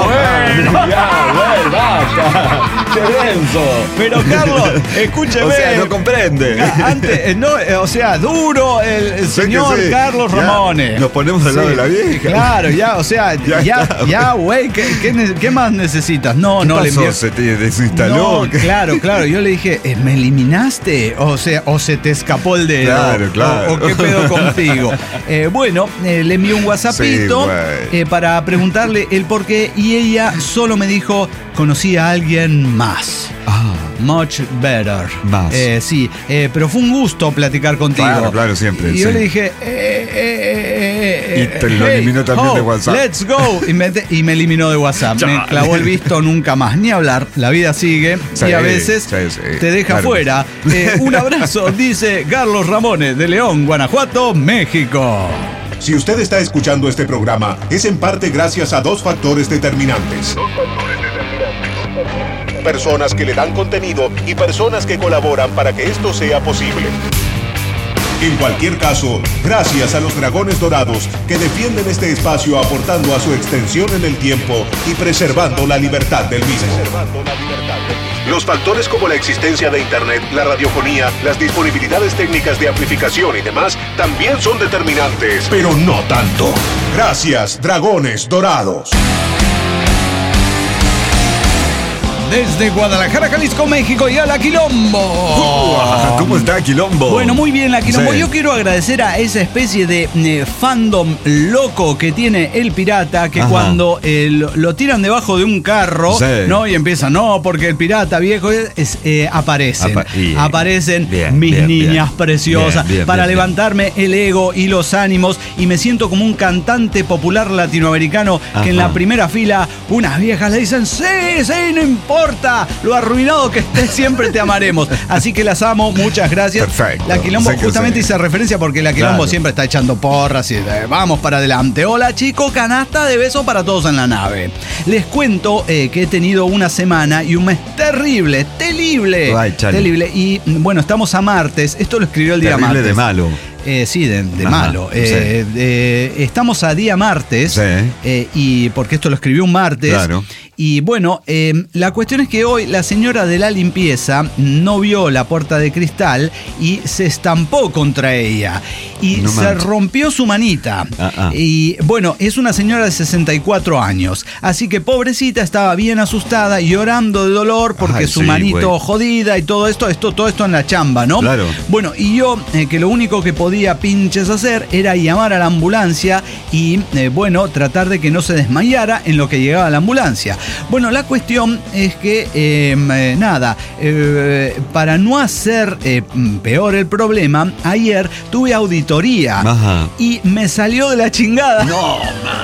¡Qué denso! Pero Carlos, escúcheme. O sea, no comprende. Antes, duro el señor Carlos Ramone. Nos ponemos al lado de la vieja. Claro, güey, ¿qué más necesitas? No, ¿Qué pasó? Le envié. ¿Se te desinstaló? No, claro. Yo le dije, ¿me eliminaste? O se te escapó el dedo. Claro. ¿O qué pedo contigo? Le envié un WhatsAppito para preguntarle el porqué y ella solo me dijo, conocí a alguien más. Much better. Más. Sí, pero fue un gusto platicar contigo. Claro, siempre. Y yo le dije, y te lo eliminó también de WhatsApp. Let's go. Y me eliminó de WhatsApp. Me clavó el visto nunca más. Ni hablar. La vida sigue y a veces te deja fuera. Un abrazo, dice Carlos Ramone de León, Guanajuato, México. Si usted está escuchando este programa, es en parte gracias a dos factores determinantes. Personas que le dan contenido y personas que colaboran para que esto sea posible. En cualquier caso, gracias a los Dragones Dorados que defienden este espacio aportando a su extensión en el tiempo y preservando la libertad del mismo. Los factores como la existencia de Internet, la radiofonía, las disponibilidades técnicas de amplificación y demás también son determinantes, pero no tanto. Gracias, Dragones Dorados. Desde Guadalajara, Jalisco, México y a La Quilombo. ¿Cómo está Quilombo? Bueno, muy bien La Quilombo. Sí. Yo quiero agradecer a esa especie de fandom loco que tiene el pirata, que cuando lo tiran debajo de un carro, ¿no? Y empiezan, porque el pirata viejo aparecen mis niñas preciosas para levantarme el ego y los ánimos, y me siento como un cantante popular latinoamericano que en la primera fila unas viejas le dicen, sí, no importa lo arruinado que estés, siempre te amaremos. Así que las amo, muchas gracias. Perfecto. La Quilombo justamente hice referencia porque la Quilombo siempre está echando porras y vamos para adelante. Hola chicos, canasta de besos para todos en la nave. Les cuento que he tenido una semana y un mes terrible. Y bueno, estamos a martes. Esto lo escribió el día martes. De malo. Sí, de malo. Estamos a día martes, y porque esto lo escribió un martes. Claro. Y bueno, la cuestión es que hoy la señora de la limpieza no vio la puerta de cristal y se estampó contra ella. Y se rompió su manita. Y bueno, es una señora de 64 años. Así que pobrecita, estaba bien asustada, llorando de dolor porque su manito jodida y todo esto en la chamba, ¿no? Claro. Bueno, y yo, que lo único que podía pinches hacer era llamar a la ambulancia y, tratar de que no se desmayara en lo que llegaba la ambulancia. Bueno, la cuestión es que, para no hacer peor el problema, ayer tuve auditoría y me salió de la chingada. No,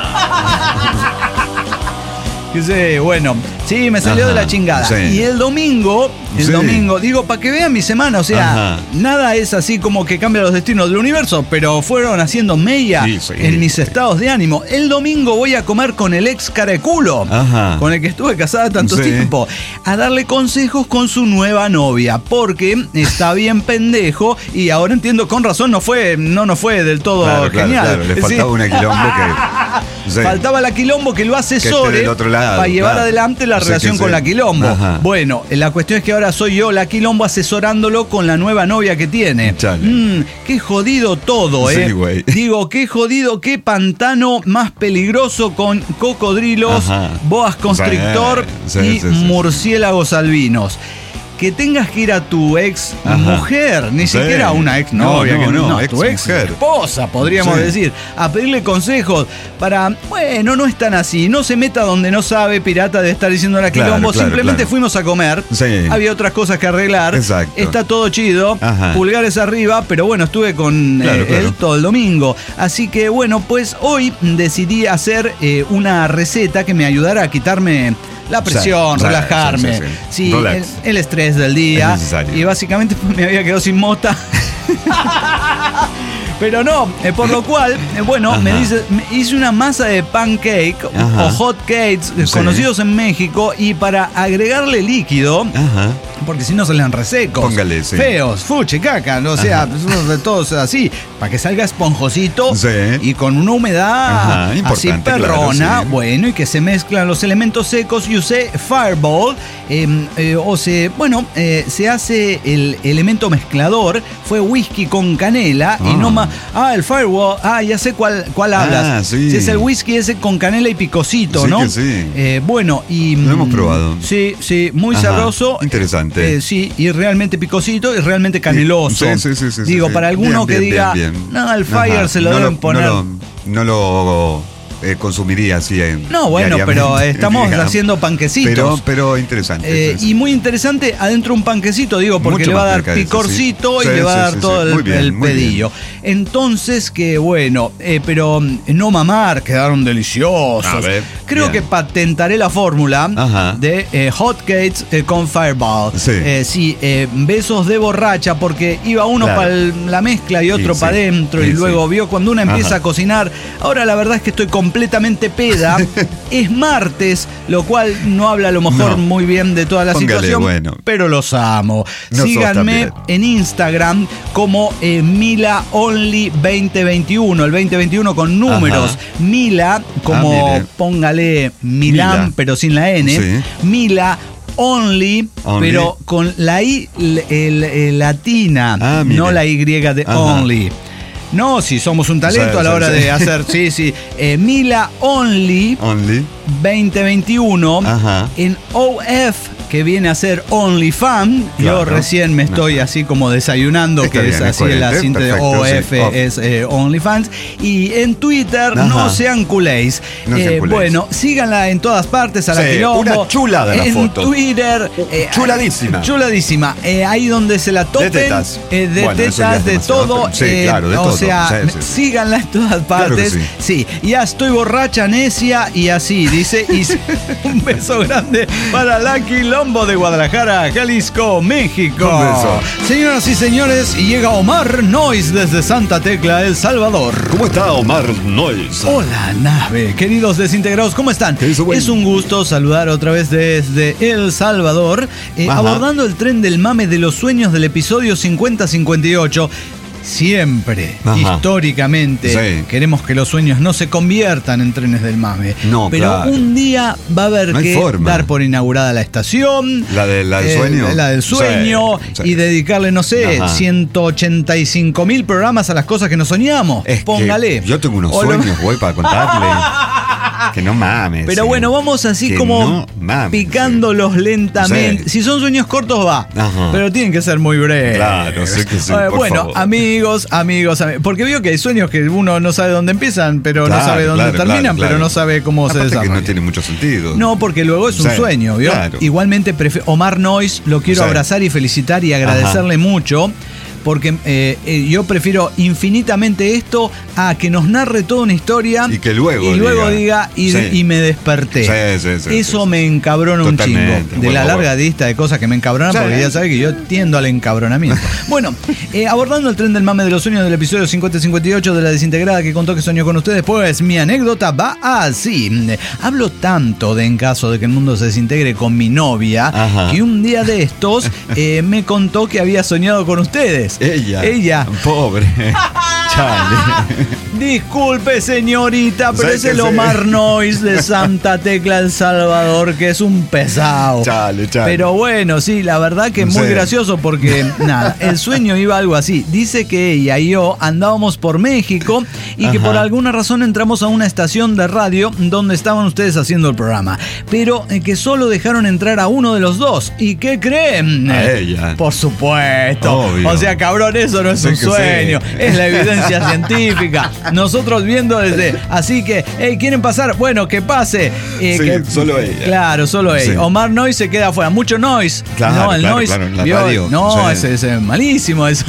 sí, me salió de la chingada. Y el domingo, digo, para que vean mi semana, o sea, nada es así como que cambia los destinos del universo, pero fueron haciendo mella en mis estados de ánimo. El domingo voy a comer con el ex careculo, con el que estuve casada tanto tiempo, a darle consejos con su nueva novia, porque está bien pendejo y ahora entiendo, con razón no nos fue del todo genial. Claro. Le faltaba una Quilombo que Sí. Faltaba la Quilombo que lo asesore del otro lado, para llevar claro. adelante la Sí, relación sí, con sí. la Quilombo. Ajá. Bueno, la cuestión es que ahora soy yo la Quilombo asesorándolo con la nueva novia que tiene. Chale. Qué jodido todo, Sí, güey. Digo, qué jodido, qué pantano más peligroso con cocodrilos, Ajá. boas constrictor Sí, y sí, sí. murciélagos albinos. Que tengas que ir a tu ex Ajá. mujer, ni Sí. siquiera a una ex novia, No, tu ex ex-mujer. esposa, podríamos Sí. decir, a pedirle consejos para, bueno, no es tan así, no se meta donde no sabe, pirata de estar diciendo la Quilombo, Claro, simplemente claro. fuimos a comer, Sí. había otras cosas que arreglar, Exacto. está todo chido, Ajá. pulgares arriba, pero bueno, estuve con Claro, claro. él todo el domingo, así que bueno, pues hoy decidí hacer una receta que me ayudara a quitarme la presión, Sí, relajarme. sí. Sí, Relax. el estrés del día. Es necesario. Y básicamente me había quedado sin mota. Pero no, por lo cual, bueno, Ajá. me hice una masa de pancake Ajá. o hot cakes Sí. conocidos en México y para agregarle líquido, Ajá. porque si no salen resecos, Póngale, sí. feos, fuchi, caca, o sea, todos así, para que salga esponjosito Sí. y con una humedad Ajá, así importante, perrona, claro, sí. bueno, y que se mezclan los elementos secos y usé Fireball, se hace el elemento mezclador, fue whisky con canela y no más, el Fireball, ya sé cuál hablas, sí. Si es el whisky ese con canela y picosito, Sí ¿no? que sí. Bueno, y... Lo hemos probado. Sí, muy Ajá, sabroso. interesante. Sí, y realmente picosito y realmente caneloso. Sí. Digo, sí. para alguno Bien, que bien, diga, bien, bien. no, el Fire Ajá. se lo deben poner. No lo consumiría así en No, bueno, pero diariamente, estamos digamos. haciendo panquecitos. Pero interesante. Y muy interesante, adentro un panquecito, digo, porque Mucho le va a más dar mercadito, picorcito sí. y Sí, le va a sí, dar sí, todo sí. Muy bien, el muy pedillo. Entonces, que bueno, pero no mamar, quedaron deliciosos. A ver, Creo bien. que patentaré la fórmula Ajá. de hot cakes con Fireball. Sí. Besos de borracha, porque iba uno Claro. para la mezcla y otro Sí, para sí. adentro, Sí, y luego sí. vio cuando una empieza Ajá. a cocinar. Ahora la verdad es que estoy completamente peda. Es martes, lo cual no habla a lo mejor No. muy bien de toda la Póngale, situación, bueno. pero los amo. Nosotros Síganme también. en Instagram como MilaOnly2021, el 2021 con números. Ajá. Mila, como mire. póngale Milán, Mila. pero sin la N. Sí. Mila Only, Only. pero con la I latina, Mire. no la Y de Ajá. Only. No, si somos un talento Sí, a la sí, hora sí. de hacer, sí. Mila Only Only. 2021 Ajá. en OF, que viene a ser OnlyFans. Yo Claro. recién me estoy así como desayunando, Está que bien, es es así la coherente, cinta de perfecto, OF, sí, off. es OnlyFans. Y en Twitter, Ajá. no sean culéis. No sean culéis. Bueno, síganla en todas partes, a la Sí, Quilombo. una chulada la en foto. Twitter. Chuladísima. Chuladísima. Ahí donde se la topen. De tetas. De Bueno, eso ya tetas, es de demasiado, todo. pero- sí, claro, de o todo. sea, Sí, sí. síganla en todas Claro que partes. sí. Ya estoy borracha, necia y así, dice. Y un beso grande para la Quilombo de Guadalajara, Jalisco, México. Un beso. Señoras y señores, llega Omar Nois desde Santa Tecla, El Salvador. ¿Cómo está Omar Nois? Hola, nave. Queridos desintegrados, ¿cómo están? ¿Qué hizo, güey? Es un gusto saludar otra vez desde El Salvador, Ajá. abordando el tren del mame de los sueños del episodio 50-58. Siempre, Ajá. históricamente, Sí. queremos que los sueños no se conviertan en trenes del mame. No, pero claro. un día va a haber No hay que forma. dar por inaugurada la estación. ¿La del sueño? La del sueño. Sí, sí. Y dedicarle, no sé, Ajá. 185.000 programas a las cosas que nos soñamos. Es que Póngale. yo tengo unos O lo- sueños, güey, para contarle. Que no mames. Pero sí. bueno, vamos así Que como no mames, picándolos lentamente. Sí. Si son sueños cortos, va. Ajá. Pero tienen que ser muy breves. Claro, sé que sí, por Bueno, favor. amigos, porque veo que hay sueños que uno no sabe dónde empiezan, pero Claro, no sabe dónde claro, terminan, claro, pero claro. no sabe cómo se Aparte que desarrollan. no tiene mucho sentido. No, porque luego es un Sí, sueño, ¿vio? claro. Igualmente, Omar Nois lo quiero Sí. abrazar y felicitar y agradecerle mucho. Porque yo prefiero infinitamente esto a que nos narre toda una historia Y que luego diga Sí. y me desperté. Sí, Eso sí. me encabrona un Totalmente. chingo. De Bueno, la larga bueno. lista de cosas que me encabronan, Sí. porque ya sabe que yo tiendo al encabronamiento. Bueno, abordando el tren del mame de los sueños del episodio 50-58 de La Desintegrada que contó que soñó con ustedes, pues mi anécdota va así. Hablo tanto de en caso de que el mundo se desintegre con mi novia, Ajá. que un día de estos me contó que había soñado con ustedes. Ella. Ella. Pobre. Chale. Disculpe, señorita, pero ¿Sabes es el qué sé? Omar Nois de Santa Tecla, El Salvador, que es un pesado. Chale. Pero bueno, sí, la verdad que muy Sí. gracioso porque, nada, el sueño iba algo así. Dice que ella y yo andábamos por México y que Ajá. por alguna razón entramos a una estación de radio donde estaban ustedes haciendo el programa. Pero que solo dejaron entrar a uno de los dos. ¿Y qué creen? A ella. Por supuesto. Obvio. O sea, cabrón, eso no es Sí un que sí. sueño. Es la evidencia científica. Nosotros viendo desde... Así que, ¿quieren pasar? Bueno, que pase. Sí, solo ella. Claro, solo ella. Sí. Omar Nois se queda afuera. Mucho noise. Claro, No, el claro, noise. claro, en la ¿vio? radio. No, Sí. ese es malísimo eso.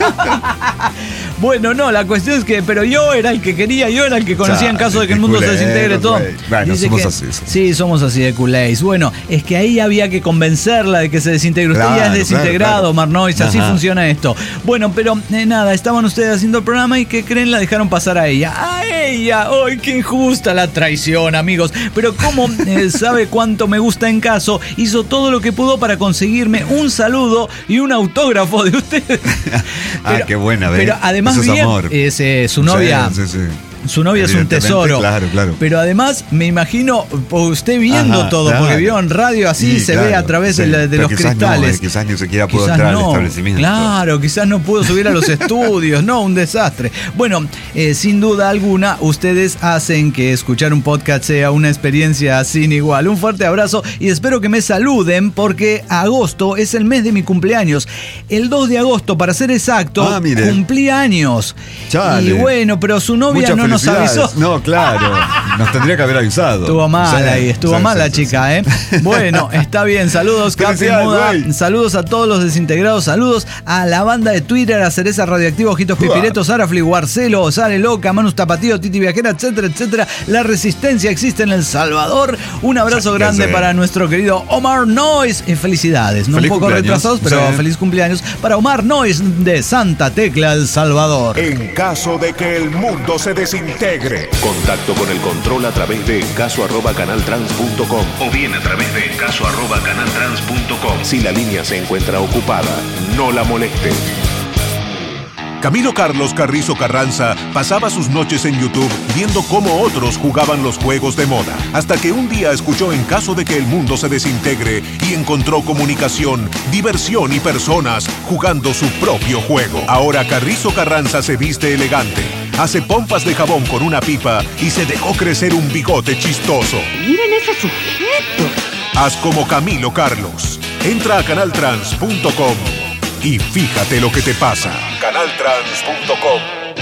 Bueno, no, la cuestión es que, pero yo era el que quería, yo era el que conocía en Chale, caso de que el qué mundo se culeros, desintegre todo. güey. Bueno, Dice somos que- así, somos. Sí, somos así de culés. Bueno, es que ahí había que convencerla de que se desintegre. Usted ya Claro, es desintegrado, claro. Omar Nois, así Ajá. funciona esto. Bueno, pero nada, estaban ustedes haciendo el programa y ¿qué creen? La dejaron pasar a ella. ¡A ella! ¡Ay, qué injusta la traición, amigos! Pero como sabe cuánto me gusta en caso, hizo todo lo que pudo para conseguirme un saludo y un autógrafo de ustedes. Qué buena, ¿ves? Pero además Eso es bien, amor. su novia... Sí, sí, sí. Su novia es un Evidentemente, tesoro. Claro, claro. Pero además, me imagino, usted viendo Ajá, todo, claro. porque vio en radio así, Sí, se claro, ve a través sí. de Pero los quizás cristales. No, quizás ni siquiera pudo Quizás entrar no. al establecimiento. Claro, quizás no pudo subir a los estudios. No, un desastre. Bueno, sin duda alguna, ustedes hacen que escuchar un podcast sea una experiencia sin igual. Un fuerte abrazo y espero que me saluden porque agosto es el mes de mi cumpleaños. El 2 de agosto, para ser exacto, Mire. cumplí años. Chale. Y bueno, pero su novia Muchas no nos felicidades. avisó. No, claro. Nos tendría que haber avisado. Estuvo mal Sí, ahí, estuvo sí, mal sí, la sí, chica, sí. ¿eh? Bueno, está bien. Saludos, Capi Felicidades, Muda. güey. Saludos a todos los desintegrados. Saludos a la banda de Twitter, a Cereza Radioactiva, Ojitos Pipiretos, Arafli, Guarcelo, Sare Loca, Manus Tapatío, Titi Viajera, etcétera, etcétera. La resistencia existe en El Salvador. Un abrazo Sí, grande sí. para nuestro querido Omar Nois. Felicidades, ¿no? Feliz Un poco cumpleaños. retrasados, pero Sí. feliz cumpleaños para Omar Nois de Santa Tecla, El Salvador. En caso de que el mundo se desintegre. Contacto con el control a través de caso@canaltrans.com o bien a través de caso@canaltrans.com. Si la línea se encuentra ocupada, no la moleste. Camilo Carlos Carrizo Carranza pasaba sus noches en YouTube viendo cómo otros jugaban los juegos de moda, hasta que un día escuchó En caso de que el mundo se desintegre y encontró comunicación, diversión y personas jugando su propio juego. Ahora Carrizo Carranza se viste elegante, hace pompas de jabón con una pipa y se dejó crecer un bigote chistoso. Miren ese sujeto. Haz como Camilo Carlos. Entra a canaltrans.com y fíjate lo que te pasa. Canaltrans.com.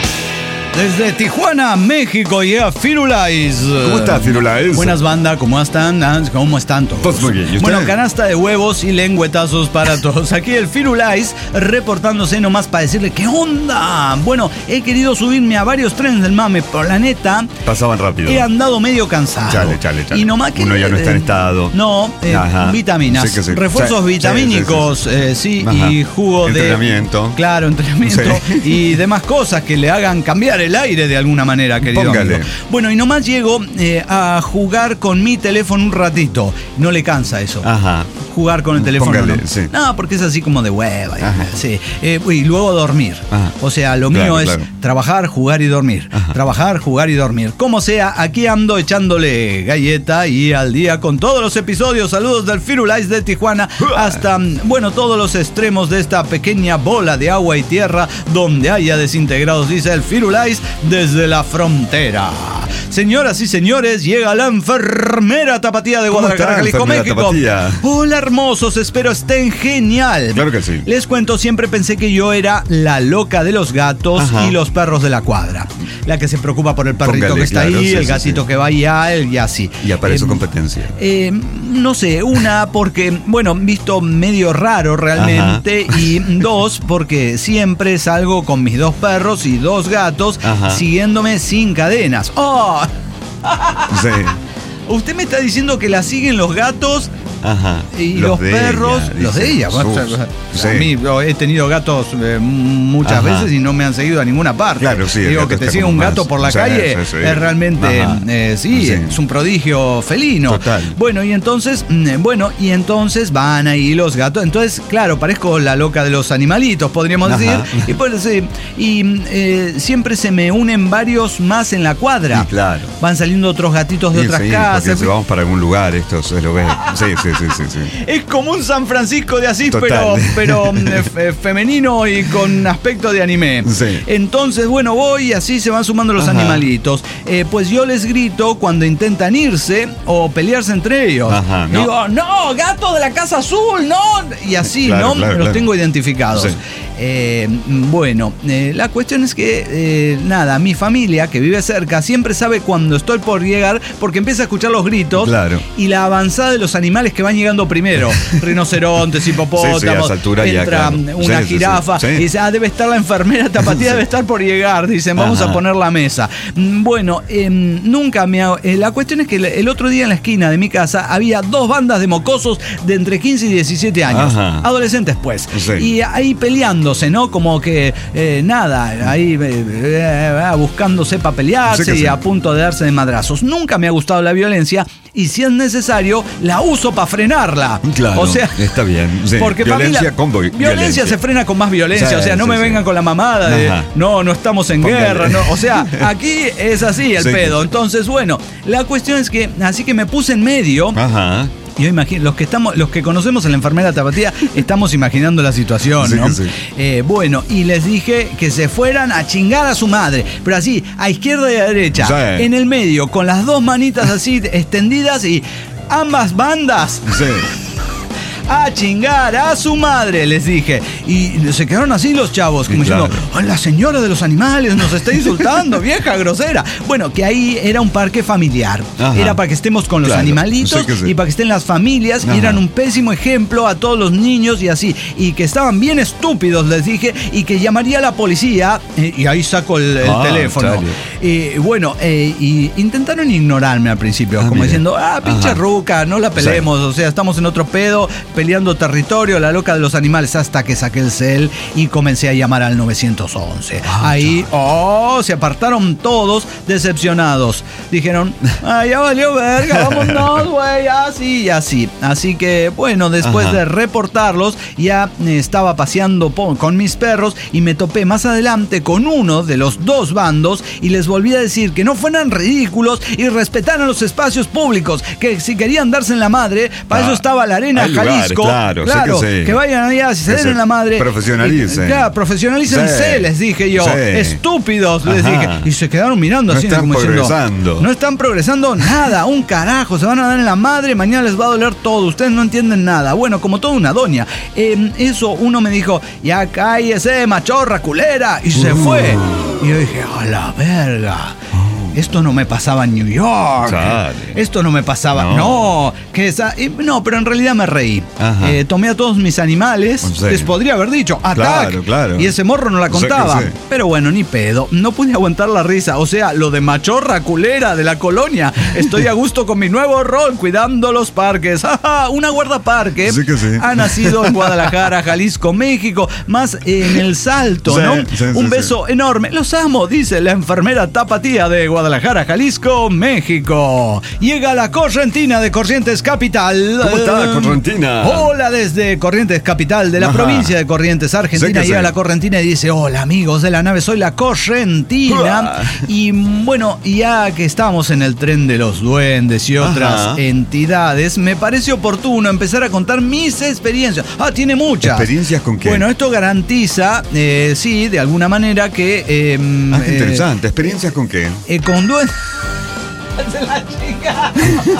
Desde Tijuana, México, llega Firulais. ¿Cómo está, Firulais? Buenas banda, ¿cómo están? ¿Cómo están todos? Pues muy bien, ¿y usted? Bueno, canasta de huevos y lengüetazos para todos. Aquí el Firulais reportándose nomás para decirle ¿qué onda? Bueno, he querido subirme a varios trenes del mame, pero la neta Pasaban rápido. he andado medio cansado. Chale. Y nomás que Uno ya no está en estado. No, Ajá. vitaminas, Sí que sí. refuerzos Sí, vitamínicos, sí, Ajá. y jugo Entrenamiento. de... Claro, entrenamiento. Sí. Y demás cosas que le hagan cambiar el aire de alguna manera, querido Póngale. amigo. Bueno, y nomás llego a jugar con mi teléfono un ratito. No le cansa eso. Ajá. Jugar con el teléfono. Póngale, no. sí. No, porque es así como de hueva. Ajá. Sí. Y luego dormir. Ajá. O sea, lo Claro, mío es claro. trabajar, jugar y dormir. Ajá. Trabajar, jugar y dormir. Como sea, aquí ando echándole galleta y al día con todos los episodios. Saludos del Firulais de Tijuana hasta, bueno, todos los extremos de esta pequeña bola de agua y tierra donde haya desintegrados, dice el Firulais desde la frontera. Señoras y señores, llega la enfermera tapatía de ¿Cómo Guadalajara, está, Jalisco, enfermera México. Tapatía? Hola, hermosos, espero estén genial. Claro que sí. Les cuento, siempre pensé que yo era la loca de los gatos Ajá. y los perros de la cuadra. La que se preocupa por el perrito Póngale, que está claro, ahí, sí, el sí, gatito sí. que va allá, y así. Y aparece su competencia. No sé, una porque, bueno, visto medio raro realmente, y dos porque siempre salgo con mis dos perros y dos gatos Ajá. siguiéndome sin cadenas. ¡Oh! Sí. Usted me está diciendo que la siguen los gatos Ajá. Y los perros, los de ella. A mí he tenido gatos muchas veces y no me han seguido a ninguna parte. Claro, sí. Digo, que te siga un gato por la calle es realmente, es un prodigio felino. Total. Bueno, y entonces van ahí los gatos. Entonces, claro, parezco la loca de los animalitos, podríamos decir. Y, pues, siempre se me unen varios más en la cuadra. Sí, claro. Van saliendo otros gatitos de otras casas. Porque si vamos para algún lugar, esto se lo ve. Sí. Es como un San Francisco de Asís, Total. pero femenino y con aspecto de anime. Sí. Entonces, bueno, voy y así se van sumando los animalitos. Pues yo les grito cuando intentan irse o pelearse entre ellos. Ajá, no. Digo, no, gato de la Casa Azul, no. Y así, claro, ¿no? Los tengo identificados. Sí. La cuestión es que, mi familia que vive cerca siempre sabe cuando estoy por llegar porque empieza a escuchar los gritos y la avanzada de los animales que van llegando primero. Rinocerontes, hipopótamos, a esa altura entra una jirafa y dice, debe estar la enfermera Tapatía, debe estar por llegar. Dicen, vamos a poner la mesa. Bueno, nunca me hago... la cuestión es que el otro día en la esquina de mi casa había 2 bandas de mocosos de entre 15 y 17 años. Adolescentes, pues. Sí. Y ahí peleándose, ¿no? Como que ahí buscándose para pelearse y a punto de darse de madrazos. Nunca me ha gustado la violencia y si es necesario la uso para frenarla. Claro, o sea, está bien. Sí. Porque violencia con violencia se frena con más violencia. Sí, o sea, no me vengan con la mamada de no estamos en guerra. No. O sea, aquí es así el pedo. Entonces, bueno, la cuestión es que así que me puse en medio. Yo imagino, los que conocemos a la enfermera Tapatía estamos imaginando la situación, ¿no? Bueno, y les dije que se fueran a chingar a su madre, pero así, a izquierda y a derecha, en el medio, con las 2 manitas así extendidas y ambas bandas. A chingar a su madre, les dije. Y se quedaron así los chavos, como diciendo, la señora de los animales nos está insultando, vieja grosera. Bueno, que ahí era un parque familiar. Era para que estemos con los animalitos y para que estén las familias. Y eran un pésimo ejemplo a todos los niños y así. Y que estaban bien estúpidos, les dije, y que llamaría a la policía. Y ahí saco el teléfono. Y intentaron ignorarme al principio, como diciendo, pinche ruca, no la peleemos, o sea, estamos en otro pedo, peleando territorio, la loca de los animales, hasta que saqué el cel y comencé a llamar al 911. Ahí, se apartaron todos decepcionados. Dijeron, ya valió verga, vámonos, güey, así y así. Así que, bueno, después de reportarlos, ya estaba paseando con mis perros y me topé más adelante con uno de los 2 bandos y les volví a decir que no fueran ridículos y respetaran los espacios públicos, que si querían darse en la madre, para eso estaba la Arena Jalisco. Claro, que vayan allá, si se den en la madre. Profesionalicen. Profesionalícense, les dije yo. Estúpidos, les dije. Y se quedaron mirando así, como diciendo, no están progresando nada, un carajo, se van a dar en la madre, mañana les va a doler todo, ustedes no entienden nada. Bueno, como toda una doña. Eso uno me dijo, ya cállese, machorra, culera, y se fue. Y yo dije, a la verga. Esto no me pasaba en New York. Esto no me pasaba. No, pero en realidad me reí. Tomé a todos mis animales. Les podría haber dicho, ataque. Claro. Y ese morro no la contaba. Pero bueno, ni pedo. No pude aguantar la risa. O sea, lo de machorra culera de la colonia. Estoy a gusto con mi nuevo rol, cuidando los parques. Una guardaparque. Ha nacido en Guadalajara, Jalisco, México. Más en El Salto, ¿no? Un beso enorme. Los amo, dice la enfermera Tapatía de Guadalajara, Jalisco, México. Llega la correntina de Corrientes Capital. ¿Cómo está, correntina? Hola, desde Corrientes Capital, de la provincia de Corrientes, Argentina. Llega la correntina y dice, hola amigos de la nave, soy la correntina. Y bueno, ya que estamos en el tren de los duendes y otras entidades, me parece oportuno empezar a contar mis experiencias. Tiene muchas. ¿Experiencias con qué? Bueno, esto garantiza, sí, de alguna manera que... qué interesante. ¿Experiencias con qué? Con duendes. Se la chica.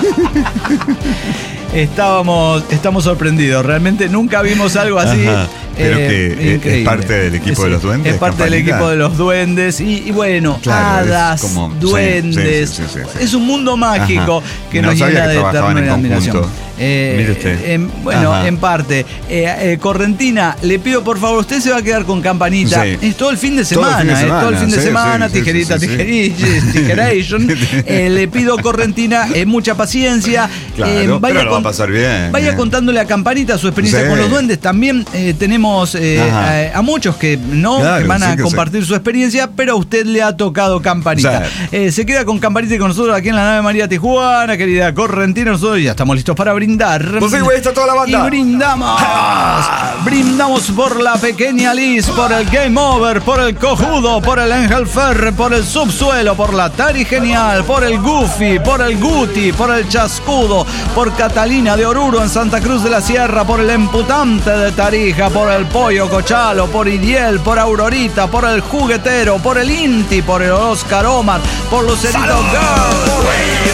Estamos sorprendidos. Realmente nunca vimos algo así. Pero que increíble. es parte del equipo de los duendes. Es parte del equipo de los duendes. Y bueno, claro, hadas, como, duendes. Sí. Es un mundo mágico que nos llena de eterna admiración. Mire usted. En parte. Correntina, le pido por favor, usted se va a quedar con campanita. Sí. Es todo el fin de semana. Todo el fin de semana, tijerita, tijeration. Le pido, Correntina, mucha paciencia. Claro, pero lo va a pasar bien. Vaya contándole a Campanita su experiencia con los duendes. También tenemos a muchos que van a compartir su experiencia, pero a usted le ha tocado Campanita. Se queda con Campanita y con nosotros aquí en la nave María Tijuana, querida Correntina. Nosotros ya estamos listos para brindar. Pues sí, güey, está toda la banda. Y brindamos. Brindamos por la pequeña Liz, por el Game Over, por el Cojudo, por el Ángel Ferre, por el Subsuelo, por la Tari Genial, por el Goofy, por el Guti, por el Chascudo, por Catalina de Oruro en Santa Cruz de la Sierra, por el Emputante de Tarija, por el Pollo Cochalo, por Idiel, por Aurorita, por el Juguetero, por el Inti, por el Oscar Omar, por los Cerritos Girls.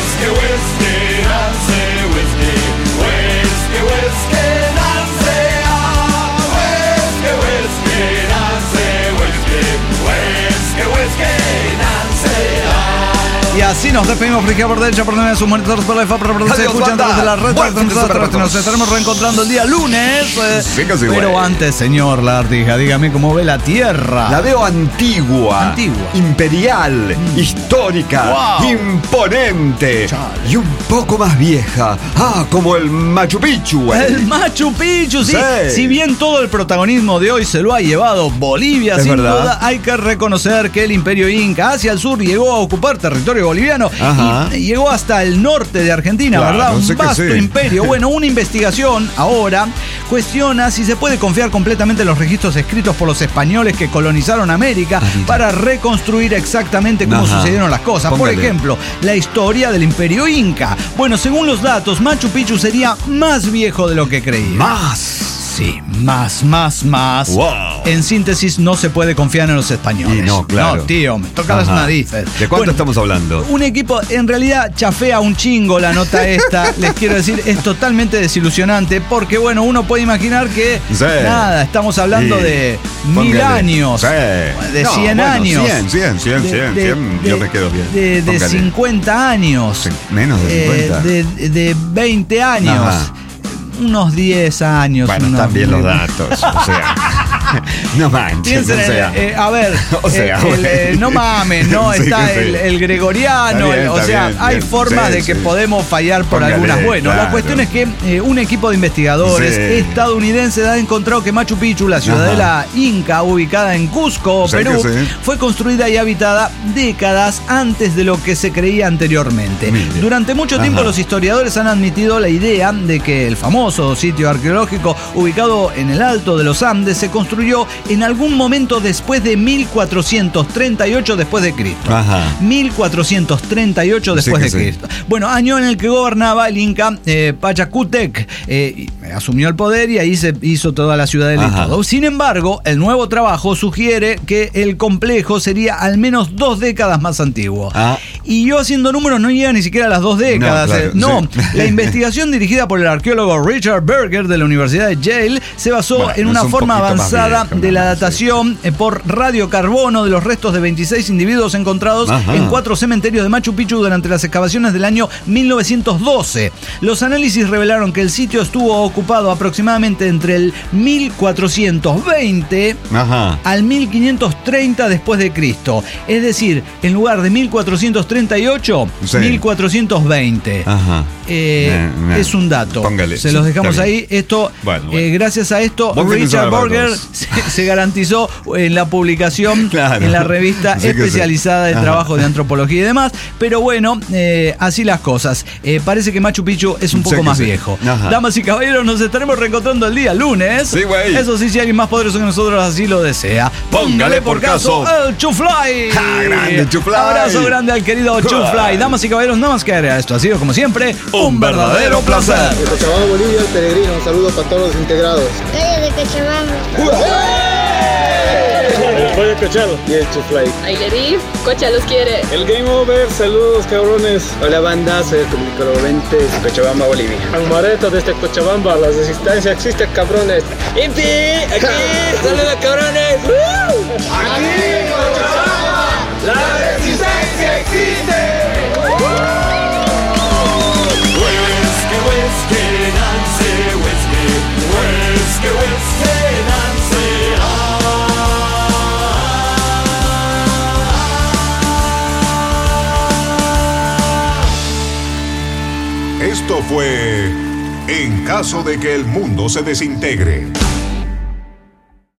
Y así nos despedimos, Frigia por derecha, por derecha, sus monitores por la FA, por se escuchan desde la red. Nos estaremos reencontrando el día lunes. Pero antes, señor Lagartija, dígame cómo ve la Tierra. La veo antigua, imperial, histórica, imponente y un poco más vieja. Como el Machu Picchu. El Machu Picchu, sí. Si bien todo el protagonismo de hoy se lo ha llevado Bolivia, sin duda, hay que reconocer que el Imperio Inca hacia el sur llegó a ocupar territorio boliviano y llegó hasta el norte de Argentina, ¿verdad? Un vasto imperio. Bueno, una investigación ahora cuestiona si se puede confiar completamente en los registros escritos por los españoles que colonizaron América para reconstruir exactamente cómo sucedieron las cosas. Por ejemplo, la historia del Imperio Inca. Bueno, según los datos, Machu Picchu sería más viejo de lo que creía. ¿Más? Sí, más. Wow. En síntesis, no se puede confiar en los españoles. Y no, claro. No, tío, me toca las narices. ¿De cuánto estamos hablando? Un equipo, en realidad, chafea un chingo la nota esta. Les quiero decir, es totalmente desilusionante porque, bueno, uno puede imaginar que, nada, estamos hablando de 1000 años. De 100 años. 100. Yo me quedo bien. De 50 años. Menos de 50. De 20 años. Unos 10 años. Bueno, están bien los datos. O sea, no manches. No mames, no, está el gregoriano. Hay formas de que podemos fallar por algunas. Bueno, la cuestión es que un equipo de investigadores estadounidenses ha encontrado que Machu Picchu, la ciudadela inca ubicada en Cusco, Perú, fue construida y habitada décadas antes de lo que se creía anteriormente. Durante mucho tiempo los historiadores han admitido la idea de que el famoso sitio arqueológico ubicado en el alto de los Andes se construyó en algún momento después de 1438 después de Cristo. 1438 después de Cristo. Bueno, año en el que gobernaba el Inca Pachacútec. Asumió el poder y ahí se hizo toda la ciudadela y todo. Sin embargo, el nuevo trabajo sugiere que el complejo sería al menos 2 décadas más antiguo. Y yo haciendo números no llega ni siquiera a las 2 décadas. La investigación dirigida por el arqueólogo Richard Berger de la Universidad de Yale se basó en una forma avanzada de la datación por radiocarbono de los restos de 26 individuos encontrados en 4 cementerios de Machu Picchu durante las excavaciones del año 1912. Los análisis revelaron que el sitio estuvo ocupado aproximadamente entre el 1420 al 1530 después de Cristo. Es decir, en lugar de 1438, 1420. Es un dato. Póngale. Se los dejamos ahí. Esto, gracias a esto, Richard Berger se garantizó en la publicación en la revista especializada de trabajo de antropología y demás. Pero bueno, así las cosas. Parece que Machu Picchu es un poco más viejo. Damas y caballeros, nos estaremos reencontrando el día lunes. Eso sí, si alguien más poderoso que nosotros así lo desea, póngale por caso el Chufly. Grande Chufly. Abrazo grande al querido Chufly. Damas y caballeros, nada más que agregar. Esto ha sido, como siempre, un verdadero placer. De Cochabamba, Bolivia, el peregrino. Un saludo para todos los integrados. De Cochabamba. Después de Cochalo y el Chuflay. Ailerí, Cocha los quiere. El Game Over, saludos cabrones. Hola banda, soy el comunicador 20 de Cochabamba, Bolivia. Almareto desde Cochabamba, la resistencia existe cabrones. ¡Impi! ¡Aquí! ¡Saludos cabrones! ¡Aquí en Cochabamba! ¡La resistencia existe! Esto fue En caso de que el mundo se desintegre.